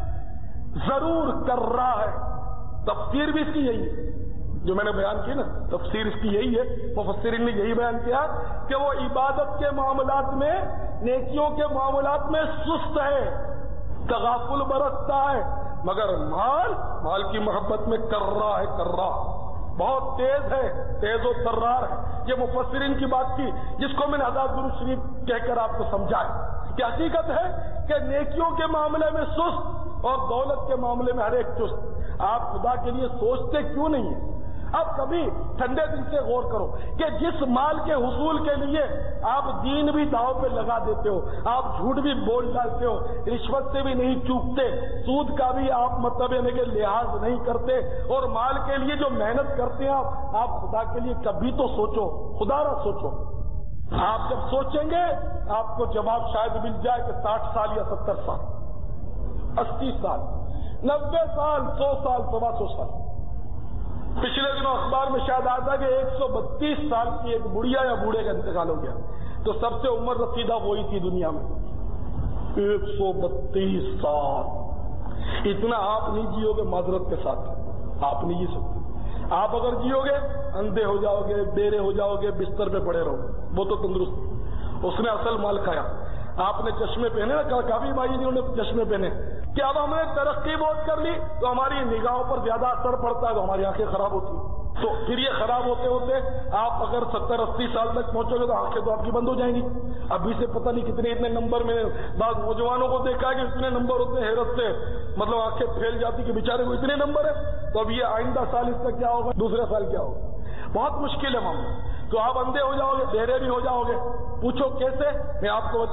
ضرور کر رہا ہے. تفسیر بھی اس کی یہی ہے جو میں نے بیان کی نا, تفسیر اس کی یہی ہے, مفسرین نے یہی بیان کیا کہ وہ عبادت کے معاملات میں, نیکیوں کے معاملات میں سست ہے, تغافل برتتا ہے, مگر مال مال کی محبت میں کر رہا ہے, کر رہا بہت تیز ہے, تیز و ترار ہے. یہ مفسرین کی بات کی جس کو میں نے ہزار درود شریف کہہ کر آپ کو سمجھایا کہ حقیقت ہے کہ نیکیوں کے معاملے میں سست اور دولت کے معاملے میں ہر ایک چست. آپ خدا کے لیے سوچتے کیوں نہیں ہیں؟ اب کبھی ٹھنڈے دل سے غور کرو کہ جس مال کے حصول کے لیے آپ دین بھی داؤ پہ لگا دیتے ہو, آپ جھوٹ بھی بول ڈالتے ہو, رشوت سے بھی نہیں چوکتے, سود کا بھی آپ مطلب یعنی کہ لحاظ نہیں کرتے, اور مال کے لیے جو محنت کرتے ہیں آپ آپ خدا کے لیے کبھی تو سوچو, خدا نہ سوچو. آپ جب سوچیں گے آپ کو جواب شاید مل جائے کہ ساٹھ سال یا ستر سال, اسی سال, نبے سال, سو سال, سوا سو سال. پچھلے دنوں اخبار میں شاید آتا کہ ایک سو بتیس سال کی ایک بڑھیا یا بوڑھے کا انتقال ہو گیا. تو سب سے عمر رسیدہ وہی تھی دنیا میں, ایک سو بتیس سال. اتنا آپ نہیں جیو گے معذرت کے ساتھ, آپ نہیں جی سکتے. آپ اگر جیو گے اندھے ہو جاؤ گے, بیرے ہو جاؤ گے, بستر پہ پڑے رہو گے, وہ تو تندرست. اس نے اصل مال کھایا. آپ نے چشمے پہنے نا, کافی بھائی جنہوں نے چشمے پہنے, کہ اب ہم نے ترقی بہت کر لی تو ہماری نگاہوں پر زیادہ اثر پڑتا ہے, تو ہماری آنکھیں خراب ہوتی ہیں. تو پھر یہ خراب ہوتے ہوتے آپ اگر ستر اسی سال تک پہنچو گے تو آنکھیں تو آپ کی بند ہو جائیں گی. ابھی سے پتہ نہیں کتنے اتنے نمبر میں بعض نوجوانوں کو دیکھا ہے کہ اتنے نمبر ہوتے ہیں, حیرت سے مطلب آنکھیں پھیل جاتی کہ بیچارے کو اتنے نمبر ہے. تو اب یہ آئندہ سال اس کا کیا ہوگا, دوسرے سال کیا ہوگا, بہت مشکل ہے معاملہ. تو آپ اندھے ہو جاؤ گے, بہرے بھی ہو جاؤ گے. پوچھو کیسے, میں آپ کو بتاؤں.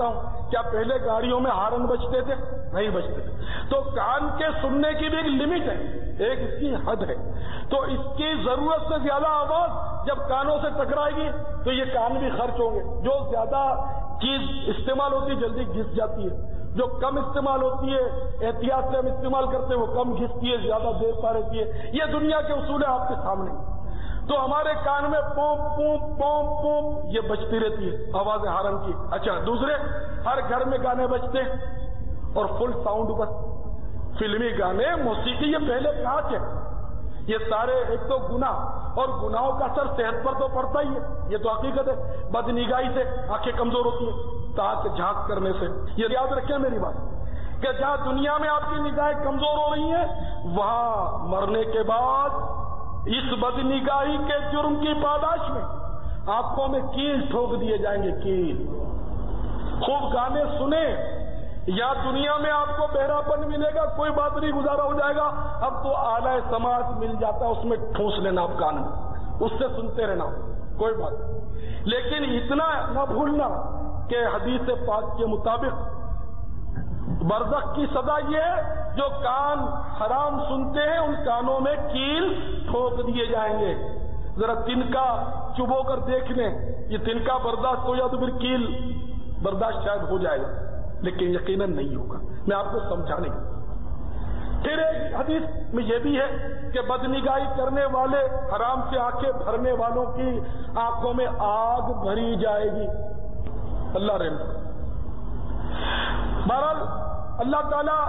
کیا پہلے گاڑیوں میں ہارن بجتے تھے؟ نہیں بجتے تھے. تو کان کے سننے کی بھی ایک لمٹ ہے, ایک اس کی حد ہے. تو اس کی ضرورت سے زیادہ آواز جب کانوں سے ٹکرائے گی تو یہ کان بھی خرچ ہوں گے. جو زیادہ چیز استعمال ہوتی ہے جلدی گھس جاتی ہے, جو کم استعمال ہوتی ہے احتیاط سے ہم استعمال کرتے ہیں وہ کم گھستی ہے, زیادہ دیر پا رہتی ہے. یہ دنیا کے اصول ہیں آپ کے سامنے. تو ہمارے کان میں پوم پوم پوم پوم یہ بجتی رہتی ہے آواز ہارن کی. اچھا دوسرے, ہر گھر میں گانے بجتے اور فل ساؤنڈ پر فلمی گانے, موسیقی, یہ پہلے کہاں تھے؟ یہ سارے ایک تو گناہ اور گناہوں کا اثر صحت پر تو پڑتا ہی ہے, یہ تو حقیقت ہے. بد نگاہی سے آنکھیں کمزور ہوتی ہیں, تاکہ جھانک کرنے سے. یہ یاد رکھیں میری بات کہ جہاں دنیا میں آپ کی نگاہیں کمزور ہو رہی ہیں وہاں مرنے کے بعد اس بد نگاہی کے جرم کی پاداش میں آنکھوں میں کیل ٹھوک دیے جائیں گے. کیل. خوب گانے سنیں, یا دنیا میں آپ کو بہراپن ملے گا, کوئی بات نہیں, گزارا ہو جائے گا. اب تو آلہ سماعت مل جاتا ہے, اس میں ٹھوس لینا آپ کان میں, اس سے سنتے رہنا, کوئی بات نہیں. لیکن اتنا نہ بھولنا کہ حدیث پاک کے مطابق برزخ کی سزا یہ ہے جو کان حرام سنتے ہیں ان کانوں میں کیل ٹھوک دیے جائیں گے. ذرا تنکا چبو کر دیکھ لیں, یہ تنکا برداشت ہو جائے تو پھر کیل برداشت شاید ہو جائے گا, لیکن یقیناً نہیں ہوگا. میں آپ کو سمجھانے کی. پھر ایک حدیث میں یہ بھی ہے کہ بدنگاہی کرنے والے, حرام سے آنکھیں بھرنے والوں کی آنکھوں میں آگ بھری جائے گی. اللہ رحم کرے. بہرحال اللہ تعالیٰ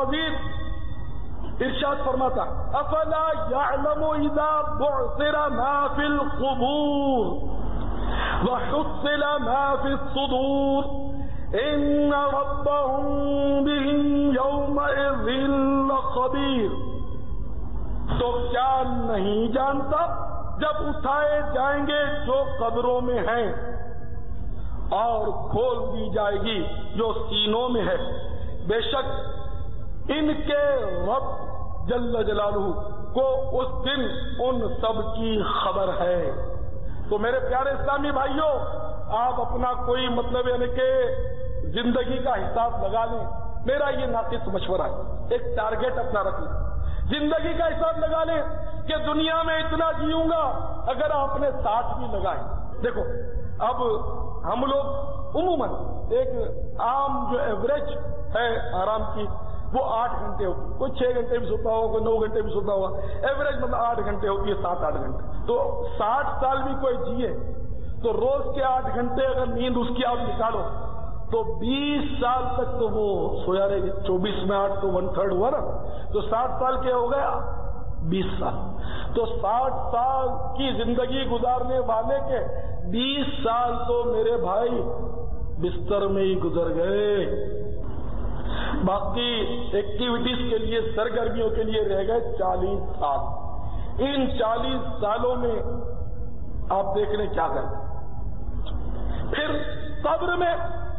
مزید ارشاد فرماتا افلا یعلم اذا بعثر ما فی القبور وحصل ما فی الصدور ان ربهم بهم یومئذ لخبیر. تو کیا نہیں جانتا جب اٹھائے جائیں گے جو قبروں میں ہیں اور کھول دی جائے گی جو سینوں میں ہے, بے شک ان کے رب جل جلالہ کو اس دن ان سب کی خبر ہے. تو میرے پیارے اسلامی بھائیوں, آپ اپنا کوئی مطلب یعنی کہ زندگی کا حساب لگا لیں. میرا یہ ناقص مشورہ ہے, ایک ٹارگیٹ اپنا رکھ لیں, زندگی کا حساب لگا لیں کہ دنیا میں اتنا جیوں گا. اگر آپ نے ساٹھ بھی لگائے, دیکھو اب ہم لوگ عموماً ایک عام جو ایوریج ہے آرام کی وہ آٹھ گھنٹے ہوتی ہے, کوئی چھ گھنٹے بھی سوتا ہوا, کوئی نو گھنٹے بھی سوتا ہوا, ایوریج مطلب آٹھ گھنٹے ہوتی ہے, سات آٹھ گھنٹے. تو ساٹھ سال بھی کوئی جیے تو روز کے آٹھ گھنٹے اگر نیند اس کی آپ نکالو تو بیس سال تک تو وہ سویا رہے گی. چوبیس میں آٹھ تو ون تھرڈ ہوا نا, تو ساٹھ سال کے ہو گیا بیس سال. تو ساٹھ سال کی زندگی گزارنے والے کے بیس سال تو میرے بھائی بستر میں ہی گزر گئے. باقی ایکٹیویٹیز کے لیے, سرگرمیوں کے لیے رہ گئے چالیس سال. ان چالیس سالوں میں آپ دیکھ لیں کیا کرتے. پھر قبر میں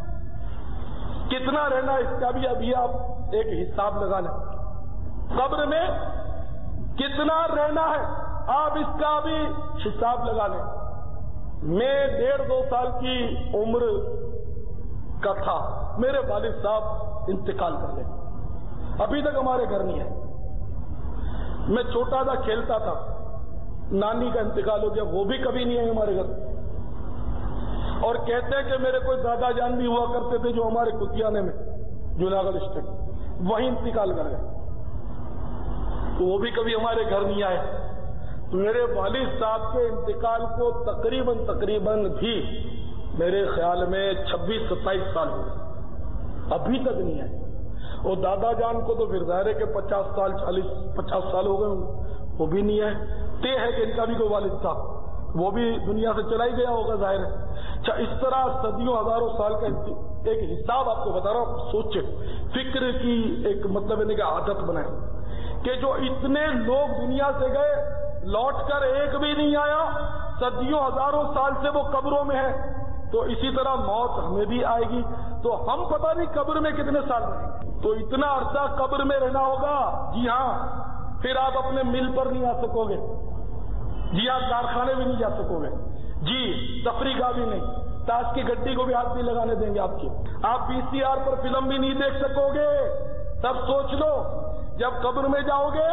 کتنا رہنا اس کا بھی ابھی آپ ایک حساب لگا لیں. قبر میں کتنا رہنا ہے آپ اس کا بھی حساب لگا لیں. میں ڈیڑھ دو سال کی عمر کا تھا, میرے والد صاحب انتقال کر گئے, ابھی تک ہمارے گھر نہیں ہے. میں چھوٹا تھا, کھیلتا تھا, نانی کا انتقال ہو گیا, وہ بھی کبھی نہیں آئی ہمارے گھر. اور کہتے ہیں کہ میرے کوئی دادا جان بھی ہوا کرتے تھے جو ہمارے کتیانے میں جوناگڑھ اسٹیٹ, وہیں انتقال کر گئے, تو وہ بھی کبھی ہمارے گھر نہیں آئے. تو میرے والد صاحب کے انتقال کو تقریباً تقریباً بھی میرے خیال میں چھبیس ستائیس سال ہو گئے, ابھی تک نہیں آئے. اور دادا جان کو تو پھر ظاہر ہے کہ پچاس سال چالیس پچاس سال ہو گئے, وہ بھی نہیں آئے. طے ہے کہ ان کا بھی کوئی والد تھا, وہ بھی دنیا سے چلا ہی گیا ہوگا ظاہر ہے. اچھا, اس طرح صدیوں ہزاروں سال کا ایک حساب آپ کو بتا رہا ہوں, سوچے فکر کی ایک مطلب ہے کہ عادت بنائے کہ جو اتنے لوگ دنیا سے گئے لوٹ کر ایک بھی نہیں آیا, صدیوں ہزاروں سال سے وہ قبروں میں ہے, تو اسی طرح موت ہمیں بھی آئے گی. تو ہم پتہ نہیں قبر میں کتنے سال رہیں گے, تو اتنا عرصہ قبر میں رہنا ہوگا. جی ہاں, پھر آپ اپنے مل پر نہیں آ سکو گے, جی ہاں کارخانے بھی نہیں جا سکو گے, جی تفریح گاہ بھی نہیں, تاش کی گڈی کو بھی ہاتھ نہیں لگانے دیں گے آپ کی. آپ پی سی آر پر فلم بھی نہیں دیکھ سکو گے. تب سوچ لو جب قبر میں جاؤ گے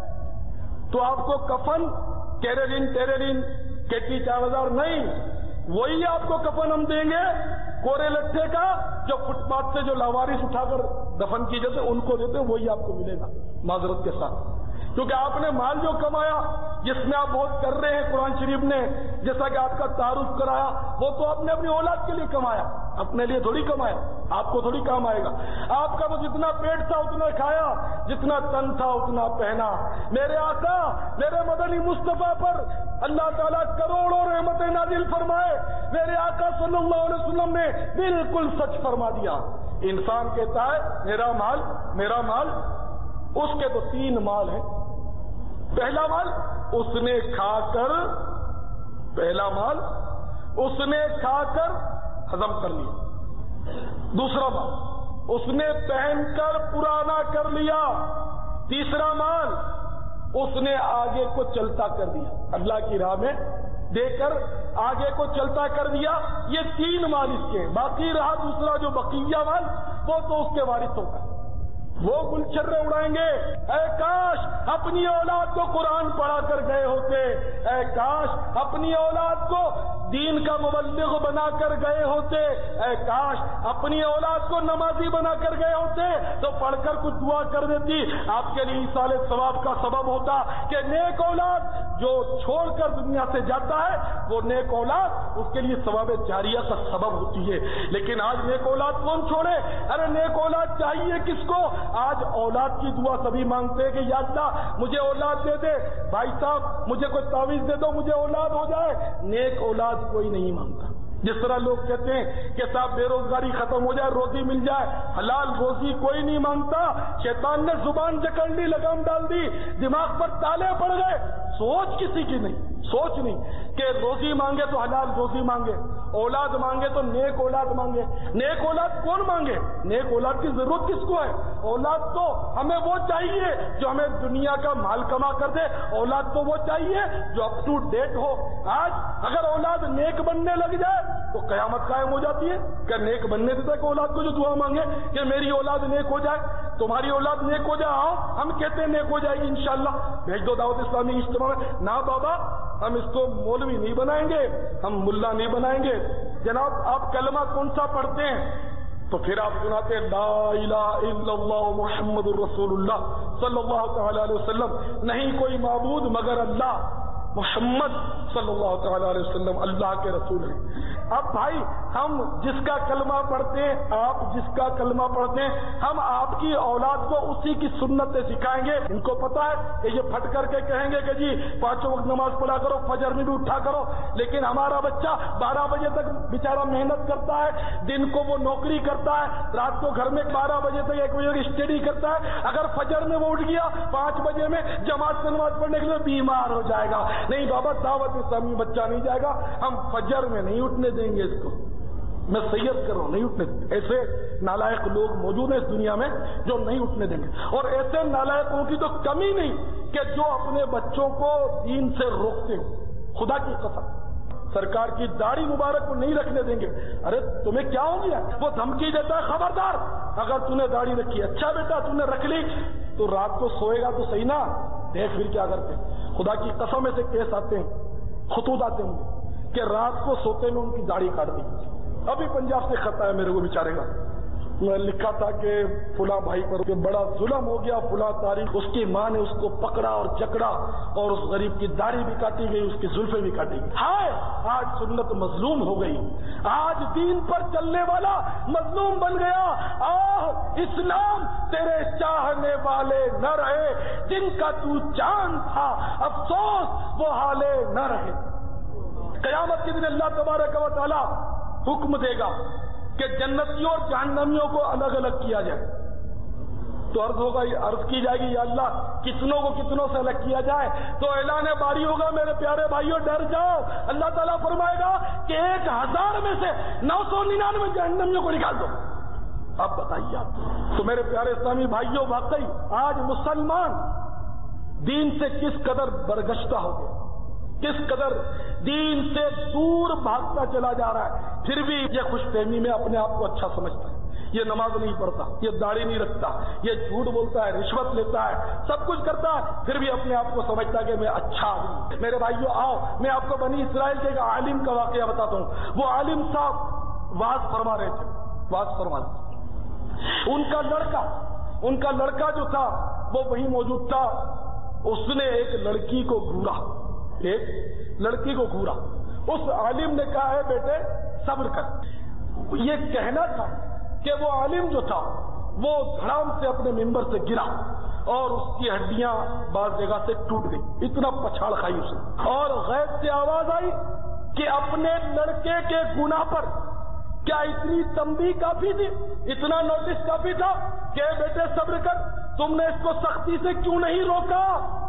تو آپ کو کفن کیرلین ٹیرلین کیٹی چاوزار نہیں, وہی آپ کو کفن ہم دیں گے کورے لٹھے کا, جو فٹ پاتھ سے جو لاوارث اٹھا کر دفن کی جاتے ان کو دیتے وہی آپ کو ملے گا معذرت کے ساتھ. کیونکہ آپ نے مال جو کمایا جس میں آپ بہت کر رہے ہیں, قرآن شریف نے جیسا کہ آپ کا تعارف کرایا, وہ تو آپ نے اپنی اولاد کے لیے کمایا, اپنے لیے تھوڑی کمایا, آپ کو تھوڑی کام آئے گا. آپ کا وہ جتنا پیٹ تھا اتنا کھایا, جتنا تن تھا اتنا پہنا. میرے آقا میرے مدنی مصطفیٰ پر اللہ تعالیٰ کروڑوں رحمتیں نازل فرمائے. میرے آقا صلی اللہ علیہ وسلم نے بالکل سچ فرما دیا. انسان کہتا ہے میرا مال میرا مال, اس کے تو تین مال ہیں. پہلا مال اس نے کھا کر پہلا مال اس نے کھا کر ہضم کر لیا. دوسرا مال اس نے پہن کر پرانا کر لیا. تیسرا مال اس نے آگے کو چلتا کر دیا, اللہ کی راہ میں دے کر آگے کو چلتا کر دیا. یہ تین مال اس کے. باقی رہا دوسرا جو بقیہ مال, وہ تو اس کے وارثوں کا, وہ گلچرے اڑائیں گے. اے کاش اپنی اولاد کو قرآن پڑھا کر گئے ہوتے, اے کاش اپنی اولاد کو دین کا مبلغ بنا کر گئے ہوتے, اے کاش اپنی اولاد کو نمازی بنا کر گئے ہوتے تو پڑھ کر کچھ دعا کر دیتی. آپ کے لیے ایصال ثواب کا سبب ہوتا کہ نیک اولاد جو چھوڑ کر دنیا سے جاتا ہے وہ نیک اولاد اس کے لیے ثواب جاریہ کا سبب ہوتی ہے. لیکن آج نیک اولاد کون چھوڑے؟ ارے نیک اولاد چاہیے کس کو؟ آج اولاد کی دعا سبھی مانگتے ہیں کہ یا اللہ مجھے اولاد دے دے, بھائی صاحب مجھے کوئی تعویذ دے دو مجھے اولاد ہو جائے. نیک اولاد کوئی نہیں مانگتا. جس طرح لوگ کہتے ہیں کہ صاحب بے روزگاری ختم ہو جائے, روزی مل جائے, حلال روزی کوئی نہیں مانگتا. شیطان نے زبان جکڑ لی, لگام ڈال دی, دماغ پر تالے پڑ گئے. سوچ کسی کی نہیں, سوچ نہیں کہ روزی مانگے تو حلال روزی مانگے, اولاد مانگے تو نیک اولاد مانگے. نیک اولاد کون مانگے؟ نیک اولاد کی ضرورت کس کو ہے؟ اولاد تو ہمیں وہ چاہیے جو ہمیں دنیا کا مال کما کر دے. اولاد تو وہ چاہیے جو اپ ٹو ڈیٹ ہو. آج اگر اولاد نیک بننے لگ جائے تو قیامت قائم ہو جاتی ہے. کیا نیک بننے دیتا ہے کہ اولاد کو جو دعا مانگے کہ میری اولاد نیک ہو جائے, تمہاری اولاد نیک ہو جائے, آؤ ہم کہتے ہیں نیک ہو جائے گی انشاءاللہ, بھیج دو دعوت اسلامی اجتماع میں. نہ بابا ہم اس کو مولوی نہیں بنائیں گے, ہم ملا نہیں بنائیں گے. جناب آپ کلمہ کون سا پڑھتے ہیں؟ تو پھر آپ سناتے ہیں لا الہ الا اللہ محمد الرسول اللہ صلی اللہ تعالی علیہ وسلم, نہیں کوئی معبود مگر اللہ, محمد صلی اللہ تعالی علیہ وسلم اللہ کے رسول ہیں. اب بھائی ہم جس کا کلمہ پڑھتے ہیں, آپ جس کا کلمہ پڑھتے ہیں, ہم آپ کی اولاد کو اسی کی سنتیں سکھائیں گے. ان کو پتا ہے کہ یہ پھٹ کر کے کہیں گے کہ جی پانچوں وقت نماز پڑھا کرو, فجر میں بھی اٹھا کرو, لیکن ہمارا بچہ بارہ بجے تک بیچارہ محنت کرتا ہے, دن کو وہ نوکری کرتا ہے, رات کو گھر میں بارہ بجے تک ایک بجے کی اسٹڈی کرتا ہے. اگر فجر میں وہ اٹھ گیا پانچ بجے میں جماعت سے نماز پڑھنے کے لیے بیمار ہو جائے گا. نہیں بابا دعوت اسلامی بچہ نہیں جائے گا, ہم فجر میں نہیں اٹھنے دیں گے اس کو. میں سید کر رہا ہوں, نہیں اٹھنے. ایسے نالائق لوگ موجود ہیں اس دنیا میں جو نہیں اٹھنے دیں گے. اور ایسے نالائقوں کی تو کمی نہیں کہ جو اپنے بچوں کو دین سے روکتے ہو. خدا کی قسم سرکار کی داڑھی مبارک کو نہیں رکھنے دیں گے. ارے تمہیں کیا ہو گیا؟ وہ دھمکی دیتا ہے خبردار اگر تم نے داڑھی رکھی, اچھا بیٹا تم نے رکھ لی تو رات کو سوئے گا تو صحیح نا, دیکھ پھر کیا کرتے. خدا کی قسم سے کیس آتے ہیں, خطوط آتے ہیں کہ رات کو سوتے میں ان کی داڑھی کاٹ دی. ابھی پنجاب سے خط آیا میرے کو بیچارے گا, میں لکھا تھا کہ فلاں بھائی پر کہ بڑا ظلم ہو گیا, فلاں تاریخ اس کی ماں نے اس کو پکڑا اور جکڑا اور اس غریب کی داڑھی بھی کاٹی گئی, اس کی زلفیں بھی کاٹی گئی. ہائے آج سنت مظلوم ہو گئی, آج دین پر چلنے والا مظلوم بن گیا. آہ اسلام تیرے چاہنے والے نہ رہے, جن کا تو جان تھا افسوس وہ حالے نہ رہے. قیامت کے دن اللہ تبارک و تعالی حکم دے گا کہ جنتیوں اور جہنمیوں کو الگ الگ کیا جائے. تو عرض ہوگا, عرض کی جائے گی یا اللہ کتنوں کو کتنوں سے الگ کیا جائے؟ تو اعلان باری ہوگا میرے پیارے بھائیوں ڈر جاؤ. اللہ تعالیٰ فرمائے گا کہ ایک ہزار میں سے نو سو ننانوے جہنمیوں کو نکال دو. اب بتائیے آپ. تو میرے پیارے اسلامی بھائیوں واقعی آج مسلمان دین سے کس قدر برگشتہ ہو گئے, کس قدر دین سے دور بھاگتا چلا جا رہا ہے، پھر بھی یہ خوش فہمی میں اپنے آپ کو اچھا سمجھتا ہے، یہ نماز نہیں پڑھتا، یہ داڑھی نہیں رکھتا، یہ جھوٹ بولتا ہے، رشوت لیتا ہے، سب کچھ کرتا ہے، پھر بھی اپنے آپ کو سمجھتا ہے کہ میں اچھا آدمی۔ میرے بھائیو آؤ میں آپ کو بنی اسرائیل کے ایک عالم کا واقعہ بتاتا ہوں۔ وہ عالم صاحب واز فرما رہے تھے، واز فرما رہے تھے۔ ان کا لڑکا ان کا لڑکا جو تھا وہ وہیں موجود تھا۔ اس نے ایک لڑکی کو گھورا، ایک لڑکی کو گھورا۔ اس عالم نے کہا ہے بیٹے صبر کر۔ یہ کہنا تھا کہ وہ عالم جو تھا وہ دھڑام سے اپنے ممبر سے گرا اور اس کی ہڈیاں بعض جگہ سے ٹوٹ گئی، اتنا پچھاڑ کھائی اس نے، اور غیب سے آواز آئی کہ اپنے لڑکے کے گناہ پر کیا اتنی تنبیہ کافی تھی، اتنا نوٹس کافی تھا کہ بیٹے صبر کر، تم نے اس کو سختی سے کیوں نہیں روکا؟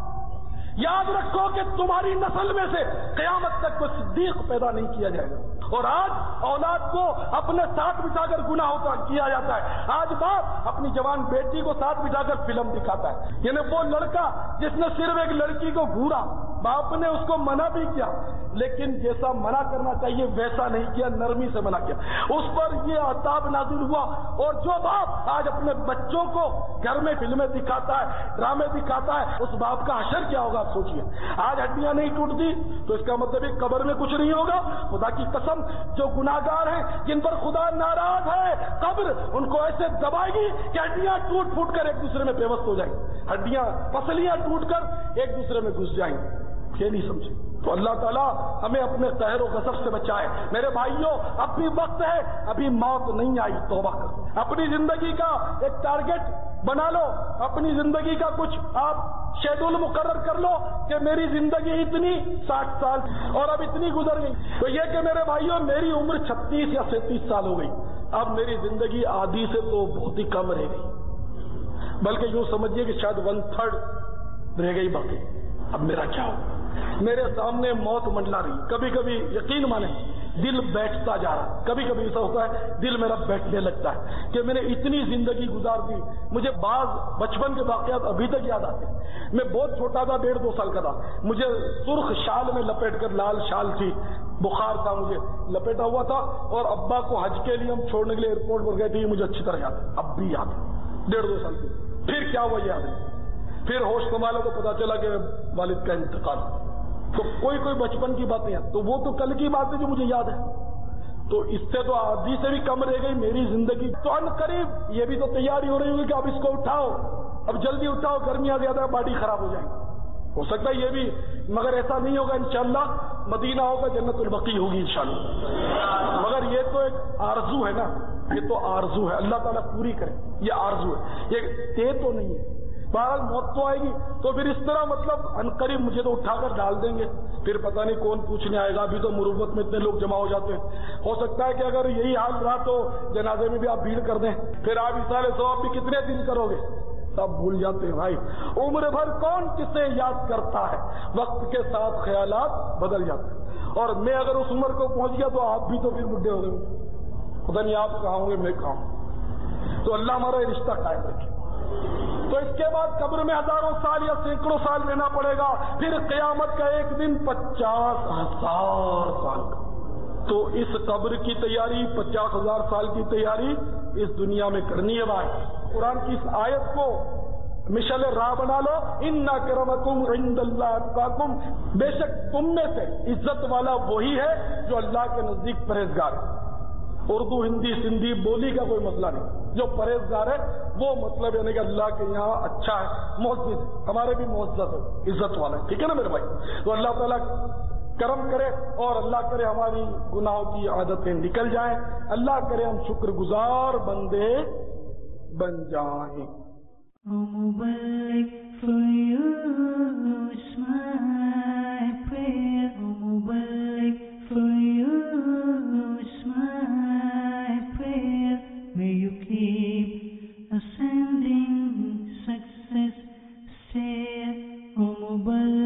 یاد رکھو کہ تمہاری نسل میں سے قیامت تک کوئی صدیق پیدا نہیں کیا جائے گا۔ اور آج اولاد کو اپنے ساتھ بٹھا کر گناہ ہوتا کیا جاتا ہے، آج باپ اپنی جوان بیٹی کو ساتھ بٹھا کر فلم دکھاتا ہے۔ یعنی وہ لڑکا جس نے صرف ایک لڑکی کو گھورا، باپ نے اس کو منع بھی کیا لیکن جیسا منع کرنا چاہیے ویسا نہیں کیا، نرمی سے منع کیا، اس پر یہ عذاب نازل ہوا۔ اور جو باپ آج اپنے بچوں کو گھر میں فلمیں دکھاتا ہے، ڈرامے دکھاتا ہے، اس باپ کا حشر کیا ہوگا آپ سوچیے۔ آج ہڈیاں نہیں ٹوٹتی تو اس کا مطلب ہے قبر میں کچھ نہیں ہوگا۔ خدا کی قسم جو گناہگار ہیں جن پر خدا ناراض ہے، قبر ان کو ایسے دبائے گی کہ ہڈیاں ٹوٹ پھوٹ کر ایک دوسرے میں پیوست ہو جائیں گی، ہڈیاں پسلیاں ٹوٹ کر ایک دوسرے میں گھس جائیں گی۔ یہ نہیں سمجھے تو اللہ تعالیٰ ہمیں اپنے قہر و غضب سے بچائے۔ میرے بھائیوں اب بھی وقت ہے، ابھی موت نہیں آئی، توبہ کر، اپنی زندگی کا ایک ٹارگٹ بنا لو، اپنی زندگی کا کچھ آپ شیڈول مقرر کر لو کہ میری زندگی اتنی ساٹھ سال اور اب اتنی گزر گئی، تو یہ کہ میرے بھائیوں میری عمر چھتیس یا سینتیس سال ہو گئی، اب میری زندگی آدھی سے تو بہت ہی کم رہ گئی، بلکہ یوں سمجھیے کہ شاید ون تھرڈ رہ گئی باقی۔ اب میرا کیا ہو؟ میرے سامنے موت منڈلا رہی، کبھی کبھی یقین مانے دل بیٹھتا جا رہا، کبھی کبھی ایسا ہوتا ہے دل میرا بیٹھنے لگتا ہے کہ میں نے اتنی زندگی گزار دی۔ مجھے بعض بچپن کے واقعات ابھی تک یاد آتے ہیں۔ میں بہت چھوٹا تھا، ڈیڑھ دو سال کا تھا، مجھے سرخ شال میں لپیٹ کر، لال شال تھی، بخار تھا، مجھے لپیٹا ہوا تھا، اور ابا کو حج کے لیے ہم چھوڑنے کے لیے ایئرپورٹ پر گئے تھے، مجھے اچھی طرح یاد ہے، اب بھی یاد ہے، ڈیڑھ دو سال کی۔ پھر کیا ہوا یاد ہے، پھر ہوش سنبھالا تو پتا چلا کہ والد کا انتقال۔ تو کوئی کوئی بچپن کی باتیں ہیں، تو وہ تو کل کی بات ہے جو مجھے یاد ہے، تو اس سے تو آدھی سے بھی کم رہ گئی میری زندگی۔ تو ان قریب یہ بھی تو تیاری ہو رہی ہوگی کہ اب اس کو اٹھاؤ، اب جلدی اٹھاؤ، گرمیاں زیادہ باڈی خراب ہو جائے گی، ہو سکتا ہے یہ بھی، مگر ایسا نہیں ہوگا انشاءاللہ، مدینہ ہوگا، جنت البقیع ہوگی انشاءاللہ۔ مگر یہ تو ایک آرزو ہے نا، یہ تو آرزو ہے، اللہ تعالیٰ پوری کرے، یہ آرزو ہے، یہ طے تو نہیں ہے۔ بہرحال موت تو آئے گی، تو پھر اس طرح مطلب عنقریب مجھے تو اٹھا کر ڈال دیں گے، پھر پتہ نہیں کون پوچھنے آئے گا۔ ابھی تو مروت میں اتنے لوگ جمع ہو جاتے ہیں، ہو سکتا ہے کہ اگر یہی حال رہا تو جنازے میں بھی آپ بھیڑ کر دیں، پھر آپ اصال ثواب بھی کتنے دن کرو گے، سب بھول جاتے ہیں بھائی۔ عمر بھر کون کسے یاد کرتا ہے، وقت کے ساتھ خیالات بدل جاتے ہیں، اور میں اگر اس عمر کو پہنچ گیا تو آپ بھی تو پھر بڈھے ہو گئے، پتہ نہیں آپ کہاں ہوں گے میں کہاں ہوں۔ تو اللہ ہمارا یہ رشتہ قائم رکھے۔ تو اس کے بعد قبر میں ہزاروں سال یا سینکڑوں سال رہنا پڑے گا، پھر قیامت کا ایک دن پچاس ہزار سال کا۔ تو اس قبر کی تیاری، پچاس ہزار سال کی تیاری اس دنیا میں کرنی ہے بھائی۔ قرآن کی اس آیت کو مشل راہ بنا لو، ان اکرمکم عند اللہ اتقاکم، بے شک تم میں سے عزت والا وہی ہے جو اللہ کے نزدیک پرہیزگار ہے۔ اردو ہندی سندھی بولی کا کوئی مسئلہ نہیں، جو پرہیزگار ہے وہ مطلب یعنی کہ اللہ کے یہاں اچھا ہے، معزز، ہمارے بھی معزز ہے، عزت والا ہے، ٹھیک ہے نا میرے بھائی۔ تو اللہ تعالیٰ کرم کرے اور اللہ کرے ہماری گناہوں کی عادتیں نکل جائیں، اللہ کرے ہم شکر گزار بندے بن جائیں۔ May you keep ascending success, stay, O Mubarak.